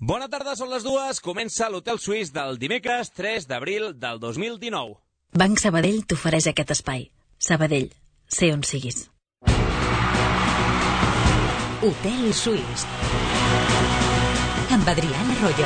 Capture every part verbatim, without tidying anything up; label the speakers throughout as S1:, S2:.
S1: Bona tarda, són les dues. Comença l'Hotel Suís del dimecres tres d'abril del dos mil dinou.
S2: Banc Sabadell t'ofereix aquest espai. Sabadell, sé on siguis.
S3: Hotel Suís amb Adrián Arroyo.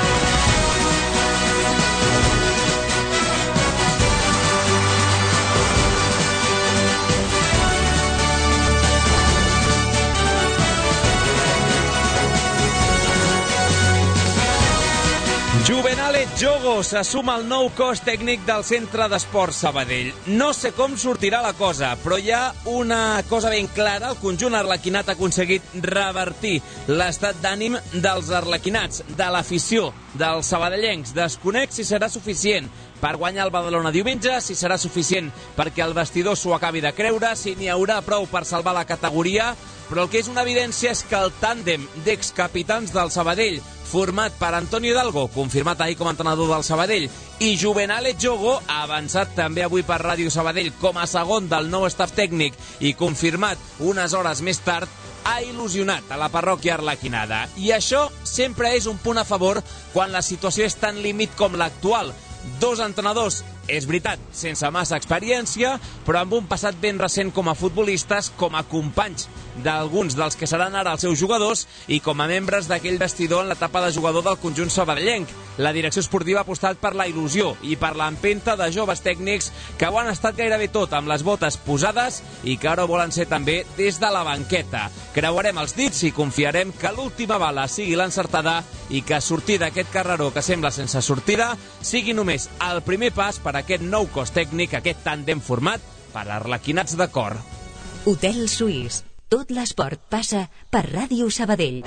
S1: Juvenale Jogo se suma al nou cos tècnic del Centre d'Esports Sabadell. No sé com sortirà la cosa, però hi ha una cosa ben clara. El conjunt arlequinat ha aconseguit revertir l'estat d'ànim dels arlequinats, de l'afició, dels sabadellencs. Desconec si serà suficient per guanyar el Badalona diumenge, si serà suficient perquè el vestidor s'ho acabi de creure, si n'hi haurà prou per salvar la categoria, però el que és una evidència és que el tàndem d'excapitans del Sabadell, format per Antonio Hidalgo, confirmat ahir com a entrenador del Sabadell, i Juvenale Jogo, avançat també avui per Ràdio Sabadell com a segon del nou staff tècnic i confirmat unes hores més tard, ha il·lusionat a la parròquia arlequinada. I això sempre és un punt a favor quan la situació és tan límit com l'actual. Dos entrenadors, és veritat, sense massa experiència, però amb un passat ben recent com a futbolistes, com a companys d'alguns dels que seran ara els seus jugadors i com a membres d'aquell vestidor en l'etapa de jugador del conjunt sabadellenc. La direcció esportiva ha apostat per la il·lusió i per l'empenta de joves tècnics que ho han estat gairebé tot amb les botes posades i que ara ho volen ser també des de la banqueta. Creuarem els dits i confiarem que l'última bala sigui l'encertada i que sortir d'aquest carreró que sembla sense sortida sigui només el primer pas per a aquest nou cos tècnic, aquest tàndem format per arlequinats de cor.
S3: Hotel Suís. Tot l'esport passa per Ràdio Sabadell.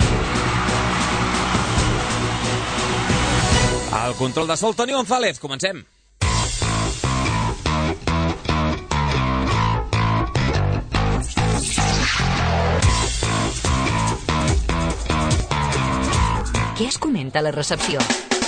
S1: Al control de sol, Toni González. Comencem.
S3: Què es comenta a la recepció?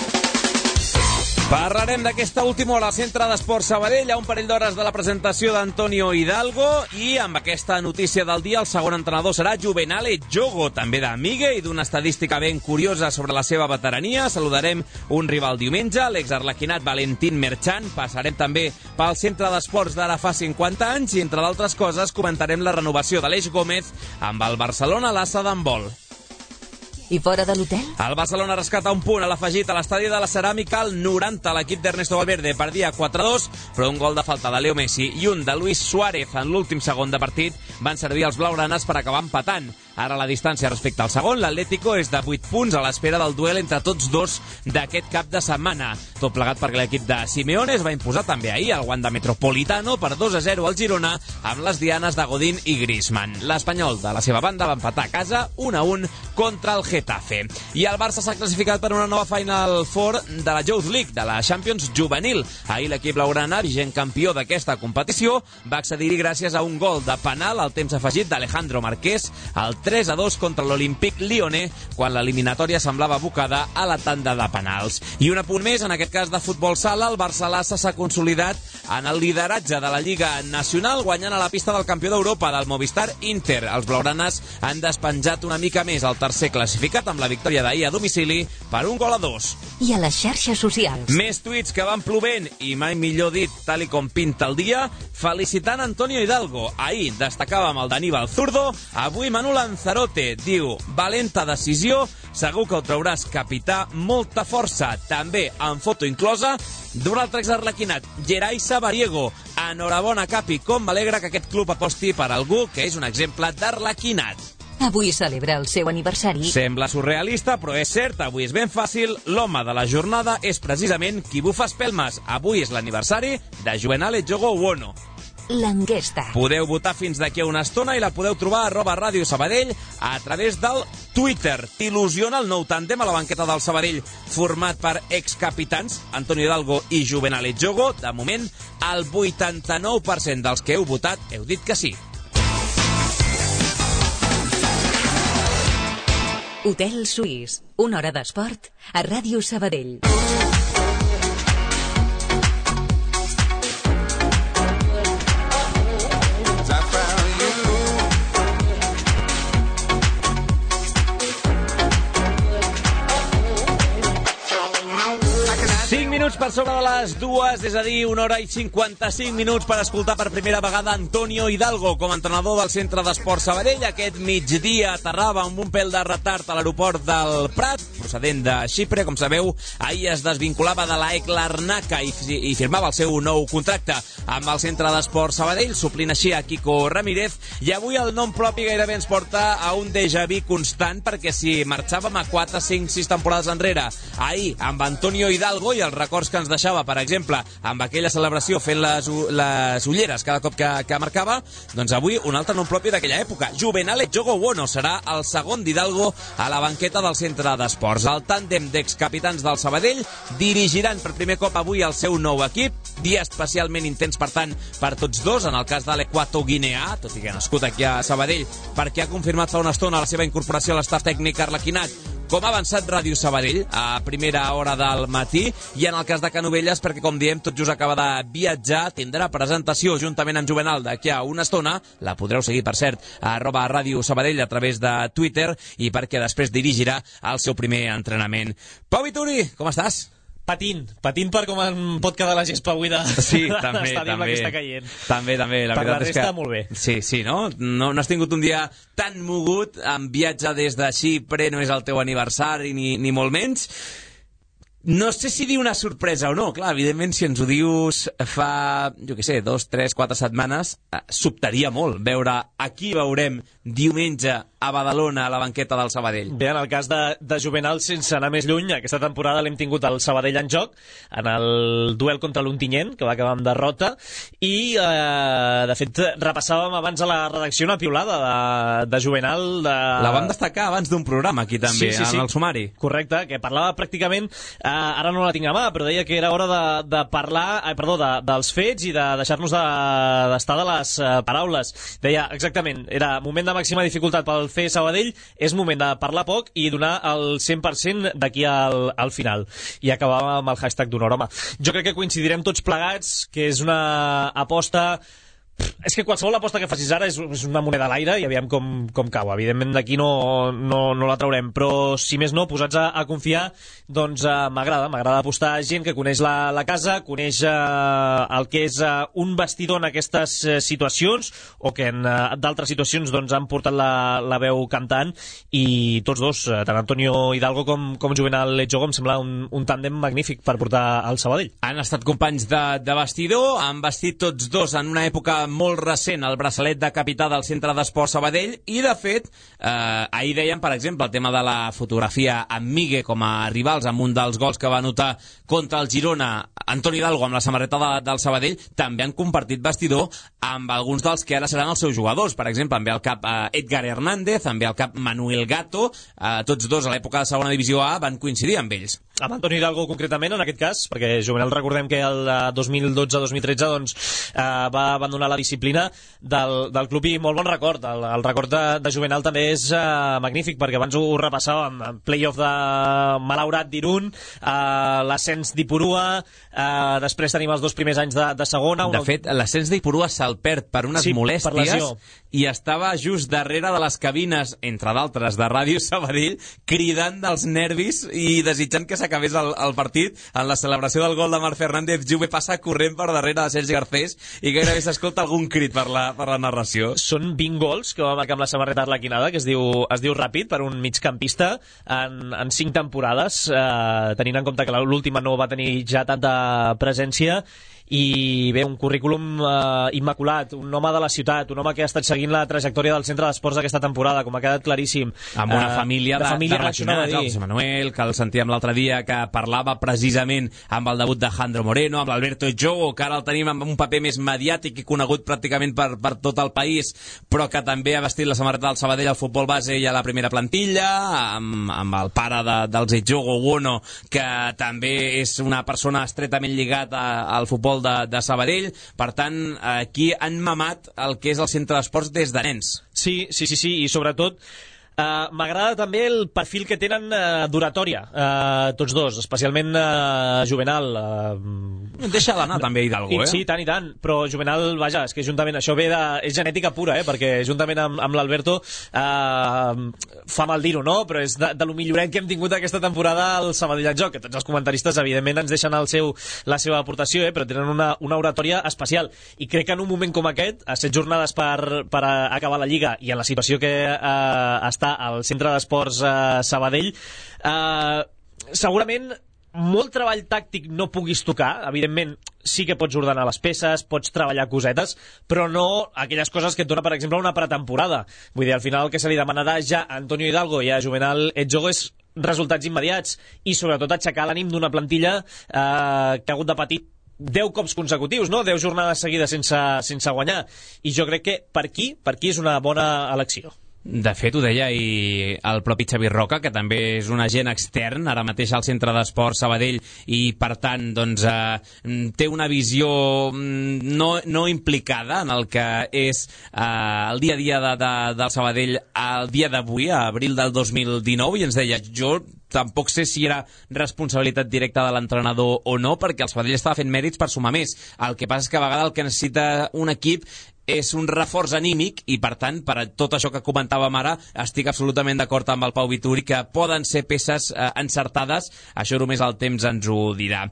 S1: Parlarem d'aquesta última hora al Centre d'Esports Sabadell, a un parell d'hores de la presentació d'Antonio Hidalgo, i amb aquesta notícia del dia el segon entrenador serà Juvenale Jogo, també d'Amigue i d'una estadística ben curiosa sobre la seva veterania. Saludarem un rival diumenge, l'exarlequinat Valentín Merchan. Passarem també pel Centre d'Esports d'ara fa cinquanta anys i, entre d'altres coses, comentarem la renovació d'Aleix Gómez amb el Barcelona a l'Assa d'handbol.
S3: I fora de l'hotel?
S1: El Barcelona rescata un punt a l'afegit a l'estadi de la Ceràmica al noranta. L'equip d'Ernesto Valverde perdia quatre a dos, però un gol de falta de Leo Messi i un de Luis Suárez en l'últim segon de partit van servir als blaugranes per acabar empatant. Ara la distància respecte al segon, l'Atlético és de vuit punts a l'espera del duel entre tots dos d'aquest cap de setmana. Tot plegat perquè l'equip de Simeone es va imposar també ahir al Wanda Metropolitano per dos a zero al Girona amb les dianes de Godín i Griezmann. L'Espanyol, de la seva banda, va empatar a casa un a un contra el Getafe. I el Barça s'ha classificat per una nova Final Four de la Youth League, de la Champions Juvenil. Ahir l'equip blaugrana, vigent campió d'aquesta competició, va accedir-hi gràcies a un gol de penal al temps afegit d'Alejandro Marqués, al tres a dos contra l'Olympique Lyonnais, quan l'eliminatòria semblava abocada a la tanda de penals. I un apunt més, en aquest cas de futbol sala, el Barça-Lassa s'ha consolidat en el lideratge de la Lliga Nacional, guanyant a la pista del campió d'Europa, del Movistar Inter. Els blaugranes han despenjat una mica més el tercer classificat amb la victòria d'ahir a domicili per un gol a dos.
S3: I a les xarxes socials?
S1: Més tuits que van plovent, i mai millor dit, tal i com pinta el dia, felicitant Antonio Hidalgo. Ahir destacàvem el d'Aníbal Zurdo, avui Manu Lanzarote diu: valenta decisió, segur que ho trauràs, capità, molta força. També, en foto inclosa, d'un altre exarlequinat, Gerai Sabariego. Enhorabona, capi, com m'alegra que aquest club aposti per algú que és un exemple d'arlequinat.
S3: Avui celebra el seu aniversari.
S1: Sembla surrealista, però és cert, avui és ben fàcil. L'home de la jornada és precisament qui bufa espelmes. Avui és l'aniversari de Juvenale Jogo Uono.
S3: L'enquesta.
S1: Podeu votar fins d'aquí a una estona i la podeu trobar a arroba Ràdio Sabadell a través del Twitter. T'il·lusiona el nou tàndem a la banqueta del Sabadell, format per excapitans Antonio Hidalgo i Juvenale Jogo? De moment, el vuitanta-nou per cent dels que heu votat heu dit que sí.
S3: Hotel Suís, una hora d'esport a Ràdio Sabadell.
S1: minuts per sobre de les dues, és a dir, una hora i cinquanta-cinc minuts per escoltar per primera vegada Antonio Hidalgo com a entrenador del Centre d'Esports Sabadell. Aquest migdia aterrava amb un pèl de retard a l'aeroport del Prat, procedent de Xipre. Com sabeu, ahir es desvinculava de la E C Larnaca i, i firmava el seu nou contracte amb el Centre d'Esports Sabadell, suplint així a Kiko Ramírez. I avui el nom propi gairebé ens porta a un déjà vu constant, perquè si marxàvem a quatre, cinc, sis temporades enrere, ahir amb Antonio Hidalgo i els records que ens deixava, per exemple, amb aquella celebració fent les, les ulleres cada cop que, que marcava, doncs avui un altre nom propi d'aquella època. Juvenal Ejogo Bueno serà el segon d'Hidalgo a la banqueta del Centre d'Esports. El tàndem d'excapitans del Sabadell dirigiran per primer cop avui el seu nou equip, dia especialment intens, per tant, per tots dos, en el cas de l'Equato Guinea, tot i que ha nascut aquí a Sabadell, perquè ha confirmat fa una estona la seva incorporació a l'estaf tècnic arlequinat, com ha avançat Ràdio Sabadell a primera hora del matí, i en el cas de Canovelles, perquè, com diem, tot just acaba de viatjar, tindrà presentació juntament amb Juvenal d'aquí a una estona, la podreu seguir, per cert, a arroba Ràdio Sabadell a través de Twitter, i perquè després dirigirà el seu primer entrenament. Pau Vituri, com estàs?
S4: Patint, patint per com em pot quedar la gespa avui de...
S1: Sí, també, també.
S4: Que està caient.
S1: També, també. La
S4: per
S1: veritat
S4: la resta,
S1: és que...
S4: molt bé.
S1: Sí, sí, no? no? No has tingut un dia tan mogut, amb viatge des de Xipre, no és el teu aniversari, ni, ni molt menys. No sé si dir una sorpresa o no. Clar, evidentment, si ens ho dius fa, jo què sé, dos, tres, quatre setmanes, eh, sobtaria molt veure a qui veurem diumenge a Badalona, a la banqueta del Sabadell.
S4: Bé, en el cas de, de Juvenal, sense anar més lluny, aquesta temporada l'hem tingut el Sabadell en joc, en el duel contra l'Ontinyent, que va acabar amb derrota, i, eh, de fet, repassàvem abans a la redacció una piulada de, de Juvenal. De...
S1: La vam destacar abans d'un programa, aquí també, sí, sí, sí. En el sumari.
S4: Correcte, que parlava pràcticament... Eh, ara no la tinc a mà, però deia que era hora de, de parlar, eh, perdó, de, dels fets i de deixar-nos d'estar de, de les eh, paraules. Deia, exactament, era moment de màxima dificultat pel fer Sabadell, és moment de parlar poc i donar el cent per cent d'aquí al, al final. I acabava amb el hashtag d'honor. Home, jo crec que coincidirem tots plegats que és una aposta... És que qualsevol aposta que facis ara és una moneda a l'aire i aviam com, com cau. Evidentment d'aquí no, no, no la traurem, però si més no, posats a, a confiar, doncs uh, m'agrada, m'agrada apostar a gent que coneix la, la casa, coneix uh, el que és uh, un vestidor en aquestes uh, situacions, o que en uh, d'altres situacions doncs, han portat la, la veu cantant, i tots dos, uh, tant Antonio Hidalgo com, com Juvenal Ejogo, em sembla un, un tàndem magnífic per portar al Sabadell.
S1: Han estat companys de, de vestidor, han vestit tots dos en una època molt recent el braçalet de capità del Centre d'Esports Sabadell, i de fet eh, ahir deien, per exemple, el tema de la fotografia amb Migue com a rivals amb un dels gols que va anotar contra el Girona Antoni Hidalgo amb la samarreta de, del Sabadell. També han compartit vestidor amb alguns dels que ara seran els seus jugadors. Per exemple, em ve al cap eh, Edgar Hernández, em ve al cap Manuel Gato, eh, tots dos a l'època de segona divisió A van coincidir amb ells.
S4: Amb Antoni Hidalgo concretament, en aquest cas, perquè Juvenal, recordem que el dos mil dotze dos mil tretze doncs, eh, va abandonar la disciplina del, del club, i molt bon record. El, el record de, de Juvenal també és eh, magnífic, perquè abans ho, ho repassàvem en playoff de malaurat d'Irun, eh, l'ascens d'Ipurua, eh, després tenim els dos primers anys de, de segona.
S1: Una... De fet, l'ascens d'Ipurua se'l perd per unes
S4: sí,
S1: molèsties,
S4: per
S1: i estava just darrere de les cabines, entre d'altres, de Ràdio Sabadell, cridant dels nervis i desitjant que s'acabés el, el partit. En la celebració del gol de Marc Fernández, Juve passa corrent per darrere de Sergi Garcés i gairebé s'escolta algun crit per la, per la narració.
S4: Són vint gols que va marcar amb la samarreta arlequinada, que es diu, es diu ràpid per un migcampista en, en cinc temporades, eh, tenint en compte que l'última no va tenir ja tanta presència. I bé, un currículum eh, immaculat, un home de la ciutat, un home que ha estat seguint la trajectòria del Centre d'Esports aquesta temporada, com ha quedat claríssim.
S1: Amb una eh, família de, de,
S4: família
S1: de relacionats, José Manuel, que el sentíem l'altre dia, que parlava precisament amb el debut de Jandro Moreno, amb l'Alberto Ejogo, que ara el tenim amb un paper més mediàtic i conegut pràcticament per, per tot el país, però que també ha vestit la samarreta del Sabadell al futbol base i a la primera plantilla, amb, amb el pare de, dels Ejogo Bueno, que també és una persona estretament lligat a, al futbol de, de Sabadell. Per tant, aquí han mamat el que és el Centre d'Esports des de nens.
S4: Sí, sí, sí, sí, i sobretot Uh, M'agrada també el perfil que tenen uh, d'oratòria, uh, tots dos, especialment uh, Juvenal. Uh,
S1: Deixa-la anar també Hidalgo, eh?
S4: Sí, tant i tant, però Juvenal, vaja, és que juntament, això ve de... és genètica pura, eh? Perquè juntament amb, amb l'Alberto uh, fa mal dir-ho, no? Però és de, de lo millorent que hem tingut aquesta temporada al Sabadell en joc, que tots els comentaristes evidentment ens deixen el seu, la seva aportació, eh? Però tenen una, una oratòria especial, i crec que en un moment com aquest, a set jornades per, per acabar la Lliga i en la situació que uh, està al Centre d'Esports eh, Sabadell, eh, segurament molt treball tàctic no puguis tocar. Evidentment sí que pots ordenar les peces, pots treballar cosetes, però no aquelles coses que et dona, per exemple, una pretemporada. Vull dir, al final el que se li demanarà ja a Antonio Hidalgo i a Juvenal Etxogo és resultats immediats i sobretot aixecar l'ànim d'una plantilla eh, que ha hagut de patir deu cops consecutius, no? deu jornades seguides sense, sense guanyar. I jo crec que per aquí, per aquí és una bona elecció.
S1: De fet, ho deia i el propi Xavi Roca, que també és un agent extern, ara mateix al Centre d'Esports Sabadell, i per tant doncs, eh, té una visió no, no implicada en el que és eh, el dia a dia de, de, del Sabadell al dia d'avui, a abril del dos mil dinou, i ens deia, jo tampoc sé si era responsabilitat directa de l'entrenador o no, perquè el Sabadell estava fent mèrits per sumar més. El que passa és que a vegades el que necessita un equip és un reforç anímic, i per tant, per tot això que comentàvem ara, estic absolutament d'acord amb el Pau Vituri que poden ser peces eh, encertades. Això només el temps ens ho dirà.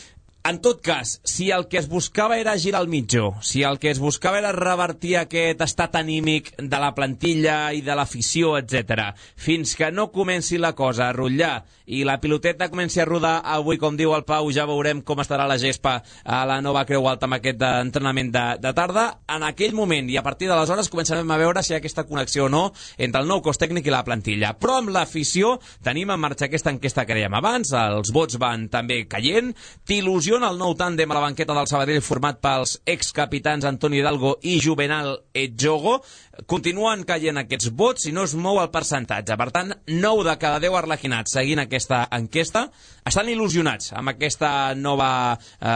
S1: En tot cas, si el que es buscava era girar el mitjó, si el que es buscava era revertir aquest estat anímic de la plantilla i de l'afició, etcètera, fins que no comenci la cosa a rotllar i la piloteta comenci a rodar avui, com diu el Pau, ja veurem com estarà la gespa a la nova Creu Alta amb aquest entrenament de, de tarda. En aquell moment i a partir d'aleshores començarem a veure si hi ha aquesta connexió o no entre el nou cos tècnic i la plantilla. Però amb l'afició tenim en marxa aquesta enquesta que dèiem abans, els vots van també caient. T'il·lusiona el nou tàndem a la banqueta del Sabadell format pels excapitans Antonio Hidalgo i Juvenal Etxogo? Continuen caient aquests vots i no es mou el percentatge. Per tant, nou de cada deu arlequinats seguint aquesta enquesta estan il·lusionats amb aquesta nova,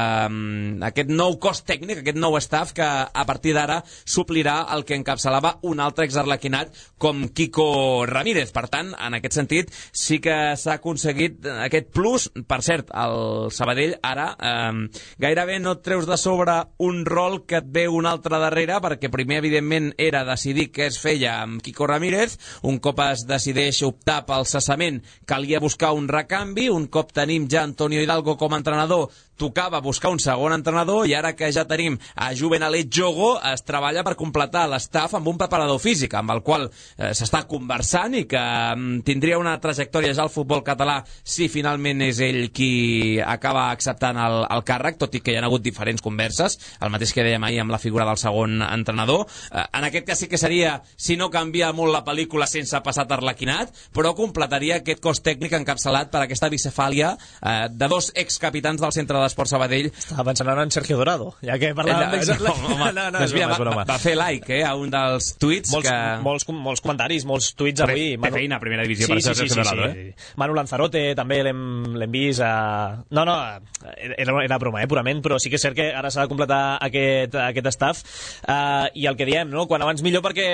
S1: eh, aquest nou cos tècnic, aquest nou staff que a partir d'ara suplirà el que encapçalava un altre exarlequinat com Quico Ramírez. Per tant, en aquest sentit, sí que s'ha aconseguit aquest plus. Per cert, el Sabadell ara eh, gairebé no et treus de sobre un rol que et ve un altre darrere, perquè primer, evidentment, era decidir què es feia amb Quico Ramírez. Un cop es decideix optar pel cessament, calia buscar un recanvi. Un cop tenim ja Antonio Hidalgo com a entrenador, tocava buscar un segon entrenador, i ara que ja tenim a Juvenal Etxogo, es treballa per completar l'estaf amb un preparador físic, amb el qual eh, s'està conversant i que mm, tindria una trajectòria ja al futbol català si finalment és ell qui acaba acceptant el, el càrrec, tot i que hi ha hagut diferents converses, el mateix que dèiem ahir amb la figura del segon entrenador. Eh, en aquest cas sí que seria, si no canvia molt la pel·lícula sense passar terlaquinat, però completaria aquest cos tècnic encapçalat per aquesta bicefàlia eh, de dos excapitans del Centre d'Esports Sabadell.
S4: Estava pensant ara en Sergio Dorado, ja que parlàvem d'exemple.
S1: No, home, no, no, doncs mira, va, va fer like eh, a un dels tuits
S4: molts,
S1: que...
S4: Molts, molts comentaris, molts tuits avui.
S1: Té Manu... feina a primera divisió,
S4: sí,
S1: per
S4: sí,
S1: això
S4: sí,
S1: és
S4: sí,
S1: Dorado,
S4: sí.
S1: eh?
S4: Manu Lanzarote també l'hem vist a... No, no, era, era broma, eh, purament, però sí que és cert que ara s'ha de completar aquest, aquest staff, uh, i el que diem, no? Quan abans millor, perquè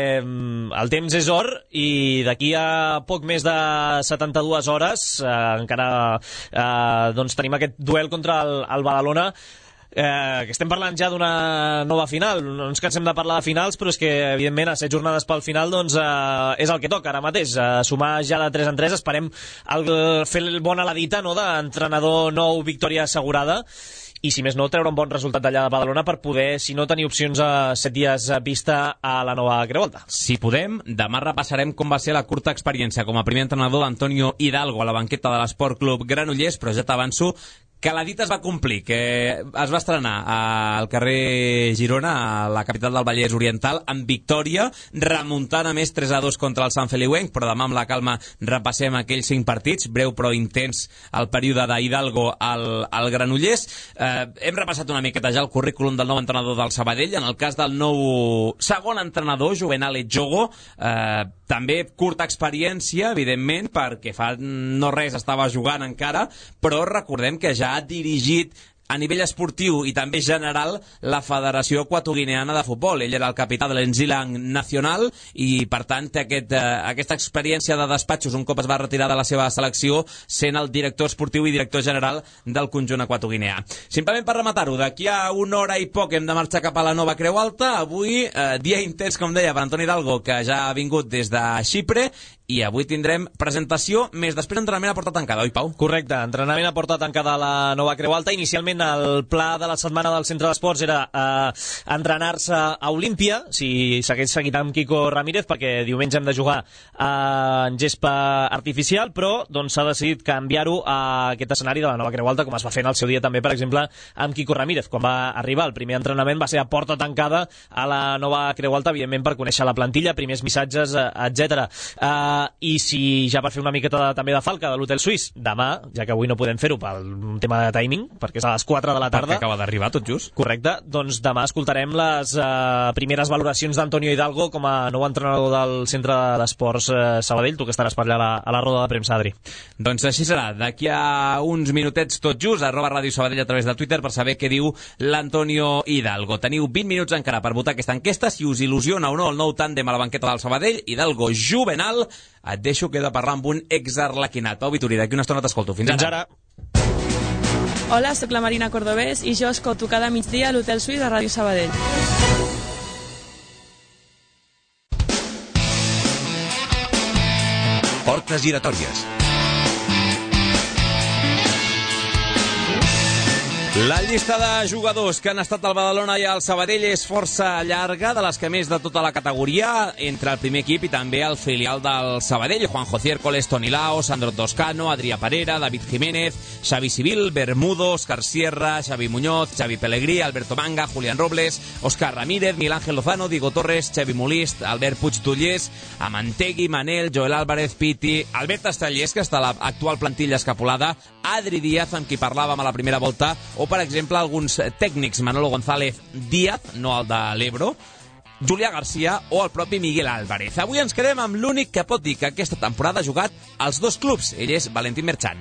S4: el temps és or, i d'aquí a poc més de setanta-dues hores uh, encara uh, doncs tenim aquest duel contra el, el Badalona, eh, que estem parlant ja d'una nova final. No ens cansem de parlar de finals, però és que evidentment a set jornades pel final doncs, eh, és el que toca ara mateix, eh, sumar ja de tres en tres. Esperem el, fer el bon a la dita, no?, d'entrenador nou, victòria assegurada, i si més no, treure un bon resultat d'allà de Badalona per poder, si no, tenir opcions a set dies vista a la nova Creu Alta.
S1: Si podem, demà repassarem com va ser la curta experiència com a primer entrenador d'Antonio Hidalgo a la banqueta de l'Esport Club Granollers, però ja t'avanço que la dita es va complir, que es va estrenar al carrer Girona, a la capital del Vallès Oriental, amb victòria, remuntant a més tres a dos contra el Sant Feliuenc, però demà amb la calma repassem aquells cinc partits, breu però intens el període d'Hidalgo al, al Granollers. Eh, hem repassat una miqueta ja el currículum del nou entrenador del Sabadell. En el cas del nou segon entrenador, Juvenal Etxogo, eh, també curta experiència, evidentment, perquè fa no res estava jugant encara, però recordem que ja ha dirigit a nivell esportiu i també general la Federació Equatoguineana de Futbol. Ell era el capità de l'Enzilang Nacional i, per tant, té aquest, eh, aquesta experiència de despatxos un cop es va retirar de la seva selecció sent el director esportiu i director general del conjunt equatoguineà. Simplement per rematar-ho, d'aquí a una hora i poc hem de marxar cap a la Nova Creu Alta. Avui, eh, dia intens, com deia, per Antoni Hidalgo, que ja ha vingut des de Xipre, i avui tindrem presentació més després entrenament a porta tancada, oi, Pau?
S4: Correcte, entrenament a porta tancada a la Nova Creu Alta. Inicialment el pla de la setmana del centre d'esports era eh, entrenar-se a Olímpia, si s'hagués seguit amb Quico Ramírez, perquè diumenge hem de jugar eh, en gespa artificial, però doncs s'ha decidit canviar-ho a aquest escenari de la Nova Creu Alta, com es va fer en el seu dia també, per exemple, amb Quico Ramírez. Quan va arribar el primer entrenament va ser a porta tancada a la Nova Creu Alta, evidentment per conèixer la plantilla, primers missatges, etcètera. Eh, i si ja per fer una miqueta de, també de falca de l'Hotel Suís, demà, ja que avui no podem fer-ho pel tema de timing, perquè és a les quatre de la tarda.
S1: Perquè acaba d'arribar tot just.
S4: Correcte, doncs demà escoltarem les eh, primeres valoracions d'Antonio Hidalgo com a nou entrenador del Centre d'Esports eh, Sabadell, tu que estaràs per allà a la, a la roda de premsa, Adri.
S1: Doncs així serà, d'aquí a uns minutets tot just, arroba Ràdio Sabadell a través de Twitter per saber què diu l'Antonio Hidalgo. Teniu vint minuts encara per votar aquesta enquesta, si us il·lusiona o no el nou tàndem a la banqueta del Sabadell, Hidalgo Juvenal. Et deixo que he de parlar amb un exarlequinat. Pau Vituri, d'aquí una estona t'escolto. Fins,
S4: Fins
S1: ara.
S4: ara.
S5: Hola, sóc la Marina Cordobés i jo escolto cada migdia a l'Hotel Suís de Ràdio Sabadell.
S6: Portes giratòries.
S1: La llista de jugadors que han estat al Badalona i al Sabadell és força llarga, de les que més de tota la categoria, entre el primer equip i també el filial del Sabadell. Juanjo Ciércoles, Toni Lao, Sandro Toscano, Adrià Parera, David Jiménez, Xavi Civil, Bermudo, Òscar Sierra, Xavi Muñoz, Xavi Pellegrí, Alberto Manga, Julián Robles, Òscar Ramírez, Miguel Ángel Lozano, Diego Torres, Xavi Molist, Albert Puigdollers, Amantegui, Manel, Joel Álvarez, Piti, Albert Estellers, que està a l'actual plantilla escapulada, Adri Díaz, amb qui parlàvem a la primera volta, o, per exemple, alguns tècnics, Manolo González Díaz, no el de l'Ebro, Julià García o el propi Miguel Álvarez. Avui ens quedem amb l'únic que pot dir que aquesta temporada ha jugat als dos clubs. Ell és Valentín Merchan.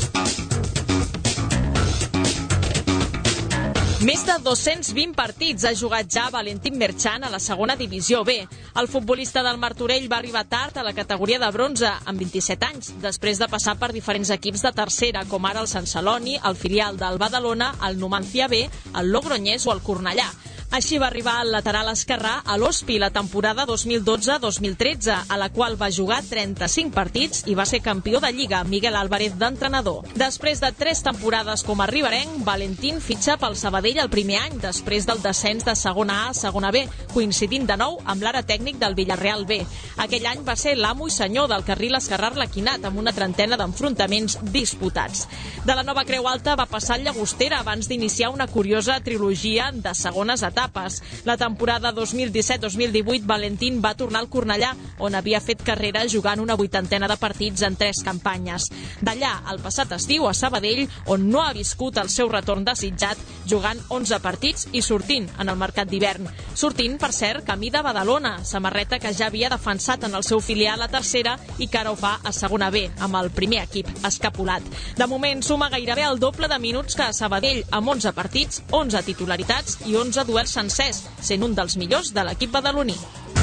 S7: Més de dos-cents vint partits ha jugat ja Valentín Merchan a la segona divisió B. El futbolista del Martorell va arribar tard a la categoria de bronze, amb vint-i-set anys, després de passar per diferents equips de tercera, com ara el Sant Celoni, el filial del Badalona, el Numancia B, el Logroñés o el Cornellà. Així va arribar al lateral esquerrà a l'Ospi la temporada dos mil dotze dos mil tretze, a la qual va jugar trenta-cinc partits i va ser campió de Lliga, Miguel Álvarez d'entrenador. Després de tres temporades com a riberenc, Valentín fitxa pel Sabadell el primer any, després del descens de segona A a segona B, coincidint de nou amb l'ara tècnic del Villarreal B. Aquell any va ser l'amo i senyor del carril esquerrà arlequinat, amb una trentena d'enfrontaments disputats. De la Nova Creu Alta va passar al Llagostera abans d'iniciar una curiosa trilogia de segones etapes. La temporada dos mil disset dos mil divuit Valentín va tornar al Cornellà, on havia fet carrera jugant una vuitantena de partits en tres campanyes. D'allà, el passat estiu, a Sabadell, on no ha viscut el seu retorn desitjat, jugant onze partits i sortint en el mercat d'hivern. Sortint, per cert, camí de Badalona, samarreta que ja havia defensat en el seu filial a tercera i que ara ho fa a segona B, amb el primer equip escapulat. De moment suma gairebé el doble de minuts que a Sabadell, amb onze partits, onze titularitats i onze duels sencers, sent un dels millors de l'equip badaloní.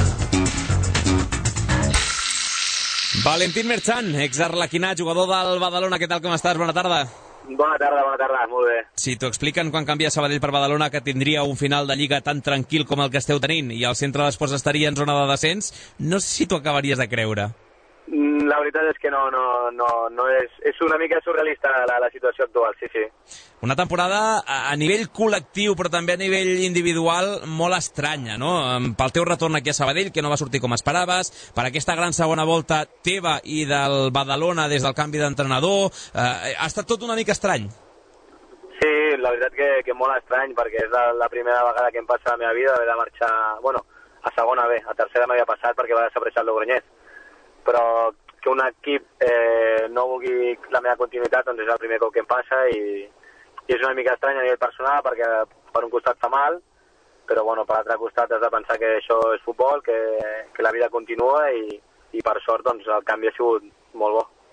S1: Valentín Merchan, exarlequinat, jugador del Badalona. Què tal, com estàs? Bona tarda.
S8: Bona tarda, bona tarda, molt bé.
S1: Si t'ho expliquen quan canvia Sabadell per Badalona que tindria un final de Lliga tan tranquil com el que esteu tenint i el centre d'esports estaria en zona de descens, no sé si t'ho acabaries de creure.
S8: La veritat és que no, no, no, no és, és una mica surrealista la, la situació actual, sí, sí.
S1: Una temporada a, a nivell col·lectiu, però també a nivell individual, molt estranya, no? Pel teu retorn aquí a Sabadell, que no va sortir com esperaves, per aquesta gran segona volta teva i del Badalona des del canvi d'entrenador, eh, ha estat tot una mica estrany.
S8: Sí, la veritat que, que molt estrany, perquè és la, la primera vegada que em passa a la meva vida haver de marxar, bueno, a segona B, a tercera m'havia passat perquè va desaparèixer el Logroñés, però que un equip eh, no vulgui la meva continuïtat doncs és el primer cop que em passa i, i és una mica estrany a nivell personal perquè per un costat fa mal, però bueno, per l'altre costat has de pensar que això és futbol, que, que la vida continua i, i per sort doncs el canvi ha sigut molt bo.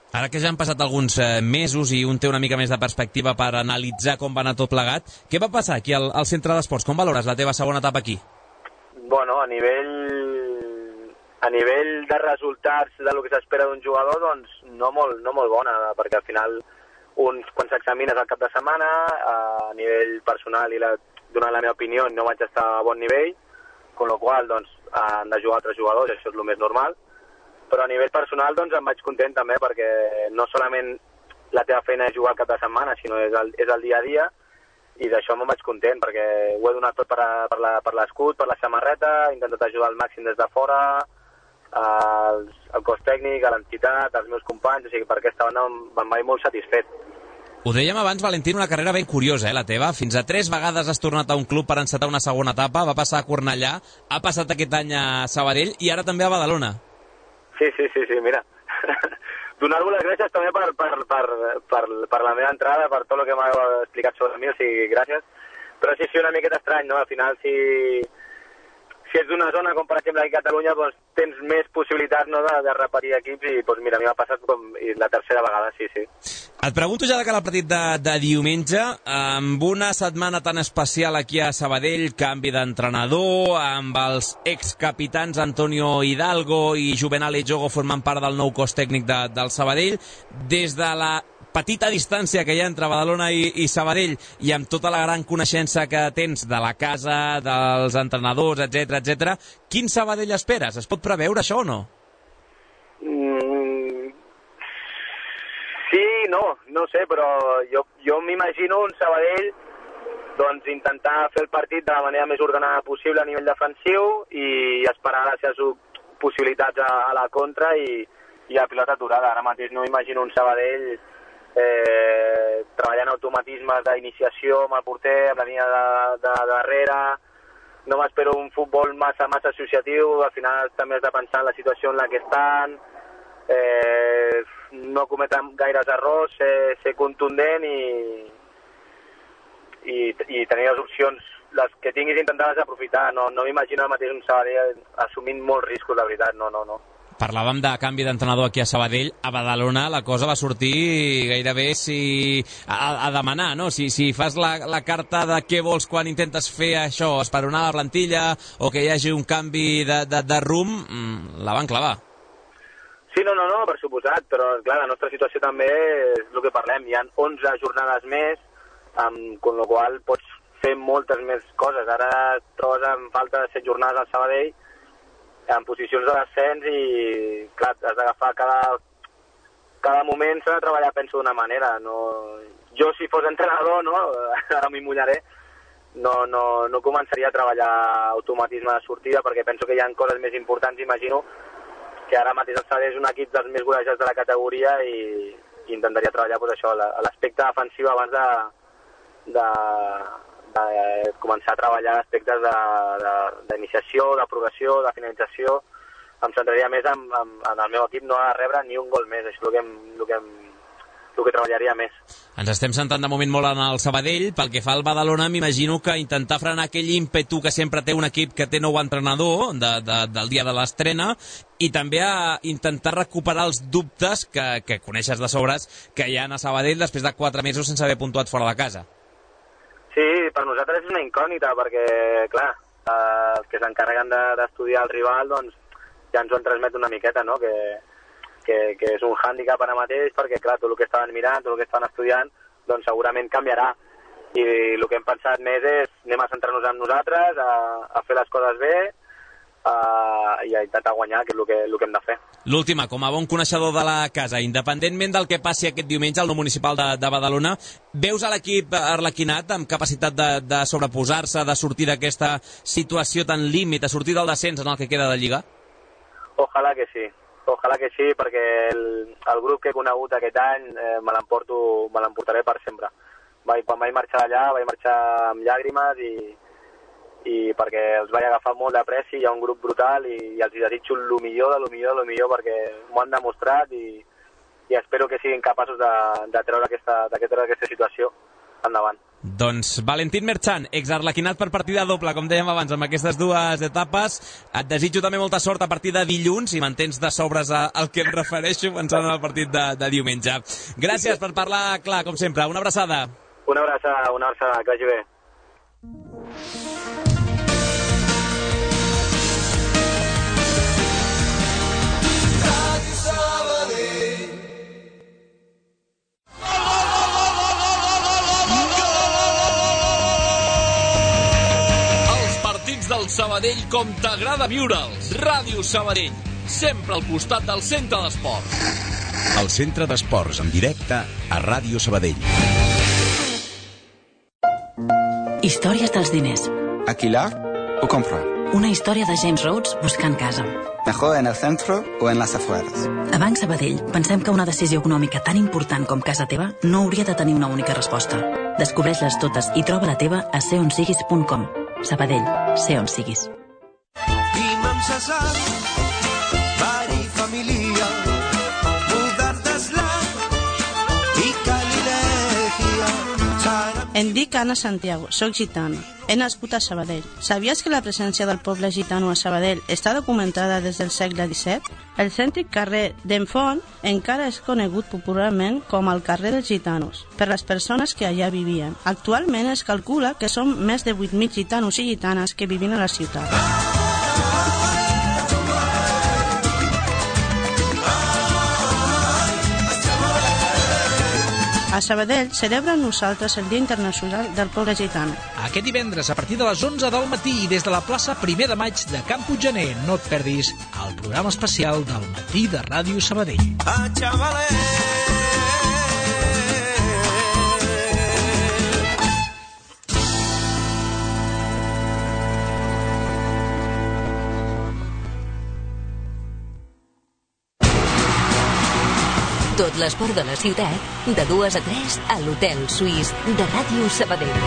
S1: Ara que ja han passat alguns eh, mesos i un té una mica més de perspectiva per analitzar com va anar tot plegat, què va passar aquí al, al centre d'esports? Com valores la teva segona etapa aquí?
S8: Bueno, a nivell, a nivell de resultats de lo que s'espera d'un jugador, doncs no molt, no molt bona, perquè al final uns, quan s'examines al cap de setmana, a nivell personal i la, donant la meva opinió, no vaig estar a bon nivell, con lo qual doncs, han de jugar altres jugadors, això és el més normal. Però a nivell personal doncs em vaig content també perquè no solament la teva feina és jugar al cap de setmana, sinó és el, és el dia a dia, i d'això me'n vaig content perquè ho he donat tot per, a, per, la, per l'escut, per la samarreta, he intentat ajudar al màxim des de fora, als, al cos tècnic, a l'entitat, als meus companys, o sigui, per aquesta banda me'n vaig molt satisfet.
S1: Ho dèiem abans, Valentín, una carrera ben curiosa, eh, la teva. Fins a tres vegades has tornat a un club per encetar una segona etapa, va passar a Cornellà, ha passat aquest any a Sabadell i ara també a Badalona.
S8: Sí, sí, sí, sí, mira. Donar-vos les gràcies també per, per, per, per, per la meva entrada, per tot el que m'heu explicat sobre mi, o sigui, gràcies. Però sí, sí, una miqueta estrany, no? Al final, si, si ets d'una zona com, per exemple, aquí a Catalunya, doncs tens més possibilitats, no?, de, de repetir equips i, doncs mira, a mi m'ha passat com la tercera vegada, sí, sí.
S1: Et pregunto ja de cara al partit de, de diumenge, amb una setmana tan especial aquí a Sabadell, canvi d'entrenador, amb els excapitans Antonio Hidalgo i Juvenal Ejogo formant part del nou cos tècnic de, del Sabadell, des de la petita distància que hi ha entre Badalona i, i Sabadell i amb tota la gran coneixença que tens de la casa, dels entrenadors, etcètera, etcètera, quin Sabadell esperes? Es pot preveure això o no?
S8: Mm, sí, no, no sé, però jo, jo m'imagino un Sabadell doncs intentar fer el partit de la manera més ordenada possible a nivell defensiu i esperar les seves possibilitats a, a la contra i, i a pilota aturada. Ara mateix no m'imagino un Sabadell eh, treballant automatismes d'iniciació amb el porter, amb la línia de, de, de darrere. No m'espero un futbol massa, massa associatiu, al final també has de pensar en la situació en la que estan, eh, no cometre gaires errors, ser, ser contundent i, i, i tenir les opcions, les que tinguis, intentar-les aprofitar. No, no m'imagino el mateix un Sabadell assumint molts riscos, la veritat, no, no, no.
S1: Parlàvem de canvi d'entrenador aquí a Sabadell. A Badalona la cosa va sortir gairebé si, a, a demanar, no? Si, si fas la, la carta de què vols quan intentes fer això, esperonar la plantilla o que hi hagi un canvi de, de, de rumb, la van clavar.
S8: Sí, no, no, no, per suposat, però clar, la nostra situació també és el que parlem. Hi ha onze jornades més, amb, con lo qual pots fer moltes més coses. Ara et trobes amb falta de set jornades al Sabadell, en posicions de descens i, clar, has d'agafar cada, cada moment, s'ha de treballar, penso, d'una manera. No, jo, si fos entrenador, no, ara m'hi mullaré, no, no, no començaria a treballar automatisme de sortida perquè penso que hi ha coses més importants. Imagino que ara mateix el Sabadell és un equip dels més golejats de la categoria i, i intentaria treballar pues, això, l'aspecte defensiu abans de, de, de començar a treballar aspectes d'iniciació, de, de, de progressió, de finalització. Em centraria més en, en, en el meu equip no ha de rebre ni un gol més, això és el que, em, el que, em, el que treballaria més.
S1: Ens estem centrant de moment molt en el Sabadell. Pel que fa al Badalona, m'imagino que intentar frenar aquell ímpetu que sempre té un equip que té nou entrenador de, de, del dia de l'estrena i també a intentar recuperar els dubtes que, que coneixes de sobres que hi ha a Sabadell després de quatre mesos sense haver puntuat fora de casa.
S8: Sí, per nosaltres és una incògnita perquè, clar, eh, els que s'encarreguen d'estudiar el rival doncs ja ens ho han transmet una miqueta, no?, que, que, que és un hàndicap ara mateix perquè, clar, tot el que estaven mirant, tot el que estaven estudiant, doncs segurament canviarà. I el que hem pensat més és anem a centrar-nos en nosaltres, a, a fer les coses bé, Uh, i a intentar guanyar, que és el que, el que hem de fer.
S1: L'última, com a bon coneixedor de la casa, independentment del que passi aquest diumenge al nou municipal de, de Badalona, veus a l'equip arlequinat amb capacitat de, de sobreposar-se, de sortir d'aquesta situació tan límit, de sortir del descens en el que queda de Lliga?
S8: Ojalà que sí, ojalà que sí, perquè el, el grup que he conegut aquest any eh, me l'emporto, me l'emportaré per sempre. Vaig, quan vaig marxar allà, vaig marxar amb llàgrimes i i perquè els vaig agafar molt de pressa, hi ha un grup brutal i, i els desitjo el millor, de lo millor, de lo millor perquè m'ho han demostrat i, i espero que siguin capaços de, de treure aquesta, de treure aquesta situació endavant.
S1: Doncs Valentín Merchan, exarlequinat per partida doble, com dèiem abans, amb aquestes dues etapes. Et desitjo també molta sort a partir de dilluns i mantens de sobres al que em refereixo pensant en el partit de, de diumenge. Gràcies per parlar clar, com sempre. Una abraçada.
S8: Una abraçada, una abraçada, que vagi bé.
S6: Del Sabadell com t'agrada viure'ls. Ràdio Sabadell, sempre al costat del centre d'esports.
S9: El centre d'esports en directe a Ràdio Sabadell.
S2: Històries dels diners.
S10: ¿Alquilar o comprar?
S2: Una història de James Rhodes buscant casa.
S10: ¿Mejor en el centro o en las afueras?
S2: A Banc Sabadell pensem que una decisió econòmica tan important com casa teva no hauria de tenir una única resposta. Descobreix-les totes i troba la teva a sé on siguis punt com. Sabadell, sé on siguis.
S11: Imam Sazan, Bari Familia, Mudar d'Eslam i Calilegia.
S12: Em dic Anna Santiago, soc gitana. He nascut a Sabadell. Sabies que la presència del poble gitano a Sabadell està documentada des del segle disset? El cèntric carrer d'Enfont encara és conegut popularment com el carrer dels gitanos, per les persones que allà vivien. Actualment es calcula que són més de vuit mil gitanos i gitanes que vivien a la ciutat. A Sabadell celebren nosaltres el Dia Internacional del Poble Gitano.
S13: Aquest divendres, a partir de les onze del matí i des de la plaça Primer de Maig de Camp Puiggener, no et perdis el programa especial del matí de Ràdio Sabadell.
S11: Ah, xavaler!
S3: Tot l'esport de la ciutat, de dues a tres, a l'Hotel Suís de Ràdio Sabadell.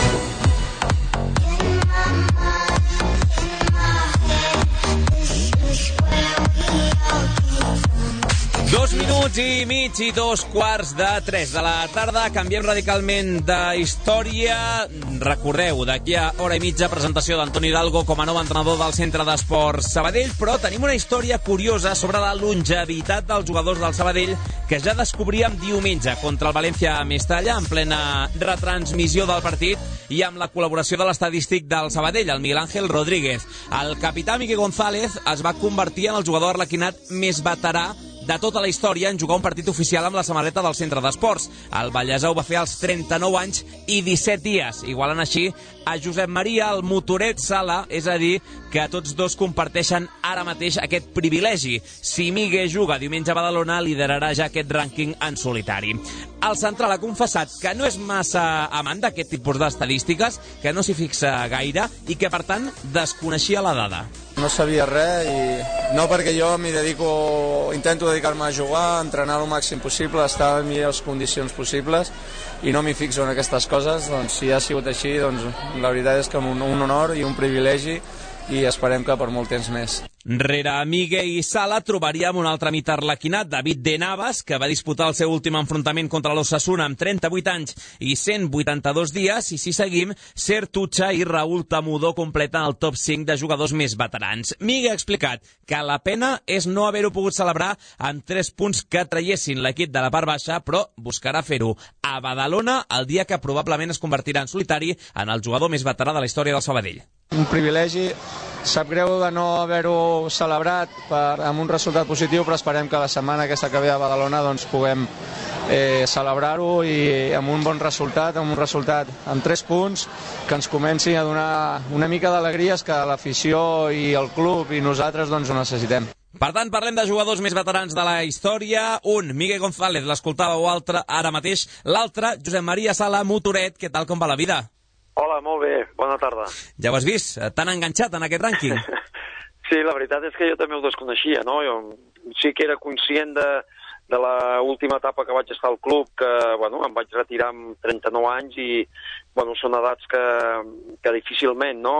S1: Dos minuts i mig i dos quarts de tres de la tarda. Canviem radicalment de història. Recordeu, d'aquí a hora i mitja, presentació d'Antoni Hidalgo com a nou entrenador del Centre d'Esports Sabadell, però tenim una història curiosa sobre la longevitat dels jugadors del Sabadell que ja descobríem diumenge contra el València a Mestalla, en plena retransmissió del partit i amb la col·laboració de l'estadístic del Sabadell, el Miguel Ángel Rodríguez. El capità Miguel González es va convertir en el jugador arlequinat més veterà de tota la història en jugar un partit oficial amb la samarreta del Centre d'Esports. El Vallèsà ho va fer als trenta-nou anys i disset dies, igualant així a Josep Maria, el motoret Sala, és a dir, que tots dos comparteixen ara mateix aquest privilegi. Si Miguel juga diumenge a Badalona, liderarà ja aquest rànquing en solitari. El central ha confessat que no és massa amant d'aquest tipus d'estadístiques, que no s'hi fixa gaire i que, per tant, desconeixia la dada.
S14: No sabia res i no perquè jo m'hi dedico, intento dedicar-me a jugar, a entrenar el màxim possible, estar en millors condicions possibles i no m'hi fixo en aquestes coses. Doncs si ha sigut així, doncs la veritat és que un, un honor i un privilegi i esperem que per molt temps més.
S1: Rere Miguel i Sala trobaríem un altre mit arlequinat, David de Navas, que va disputar el seu últim enfrontament contra l'Osasuna amb trenta-vuit anys i cent vuitanta-dos dies, i si seguim, Sertucha i Raúl Tamudó completen el top cinc de jugadors més veterans. Miguel ha explicat que la pena és no haver-ho pogut celebrar amb tres punts que traiessin l'equip de la part baixa, però buscarà fer-ho a Badalona el dia que probablement es convertirà en solitari en el jugador més veterà de la història del Sabadell.
S14: Un privilegi, sap greu de no haver-ho celebrat per, amb un resultat positiu, però esperem que la setmana aquesta que ve a Badalona doncs, puguem eh, celebrar-ho i amb un bon resultat, amb un resultat amb tres punts, que ens comenci a donar una mica d'alegries que l'afició i el club i nosaltres doncs, ho necessitem.
S1: Per tant, parlem de jugadors més veterans de la història. Un, Miguel González, l'escoltàveu altre ara mateix. L'altre, Josep Maria Sala, motoret. Què tal, com va la vida?
S8: Hola, molt bé, bona tarda.
S1: Ja ho has vist? T'han enganxat en aquest rànquing?
S8: Sí, la veritat és que jo també ho desconeixia, no? Jo sí que era conscient de, de l'última etapa que vaig estar al club, que bueno, em vaig retirar amb trenta-nou anys i bueno, són edats que, que difícilment no,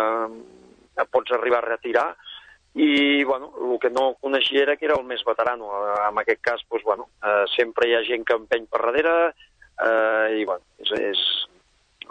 S8: eh, pots arribar a retirar. I bueno, el que no coneixia era que era el més veterano. En aquest cas, doncs, bueno, eh, sempre hi ha gent que empeny per darrere eh, i bueno, és, és,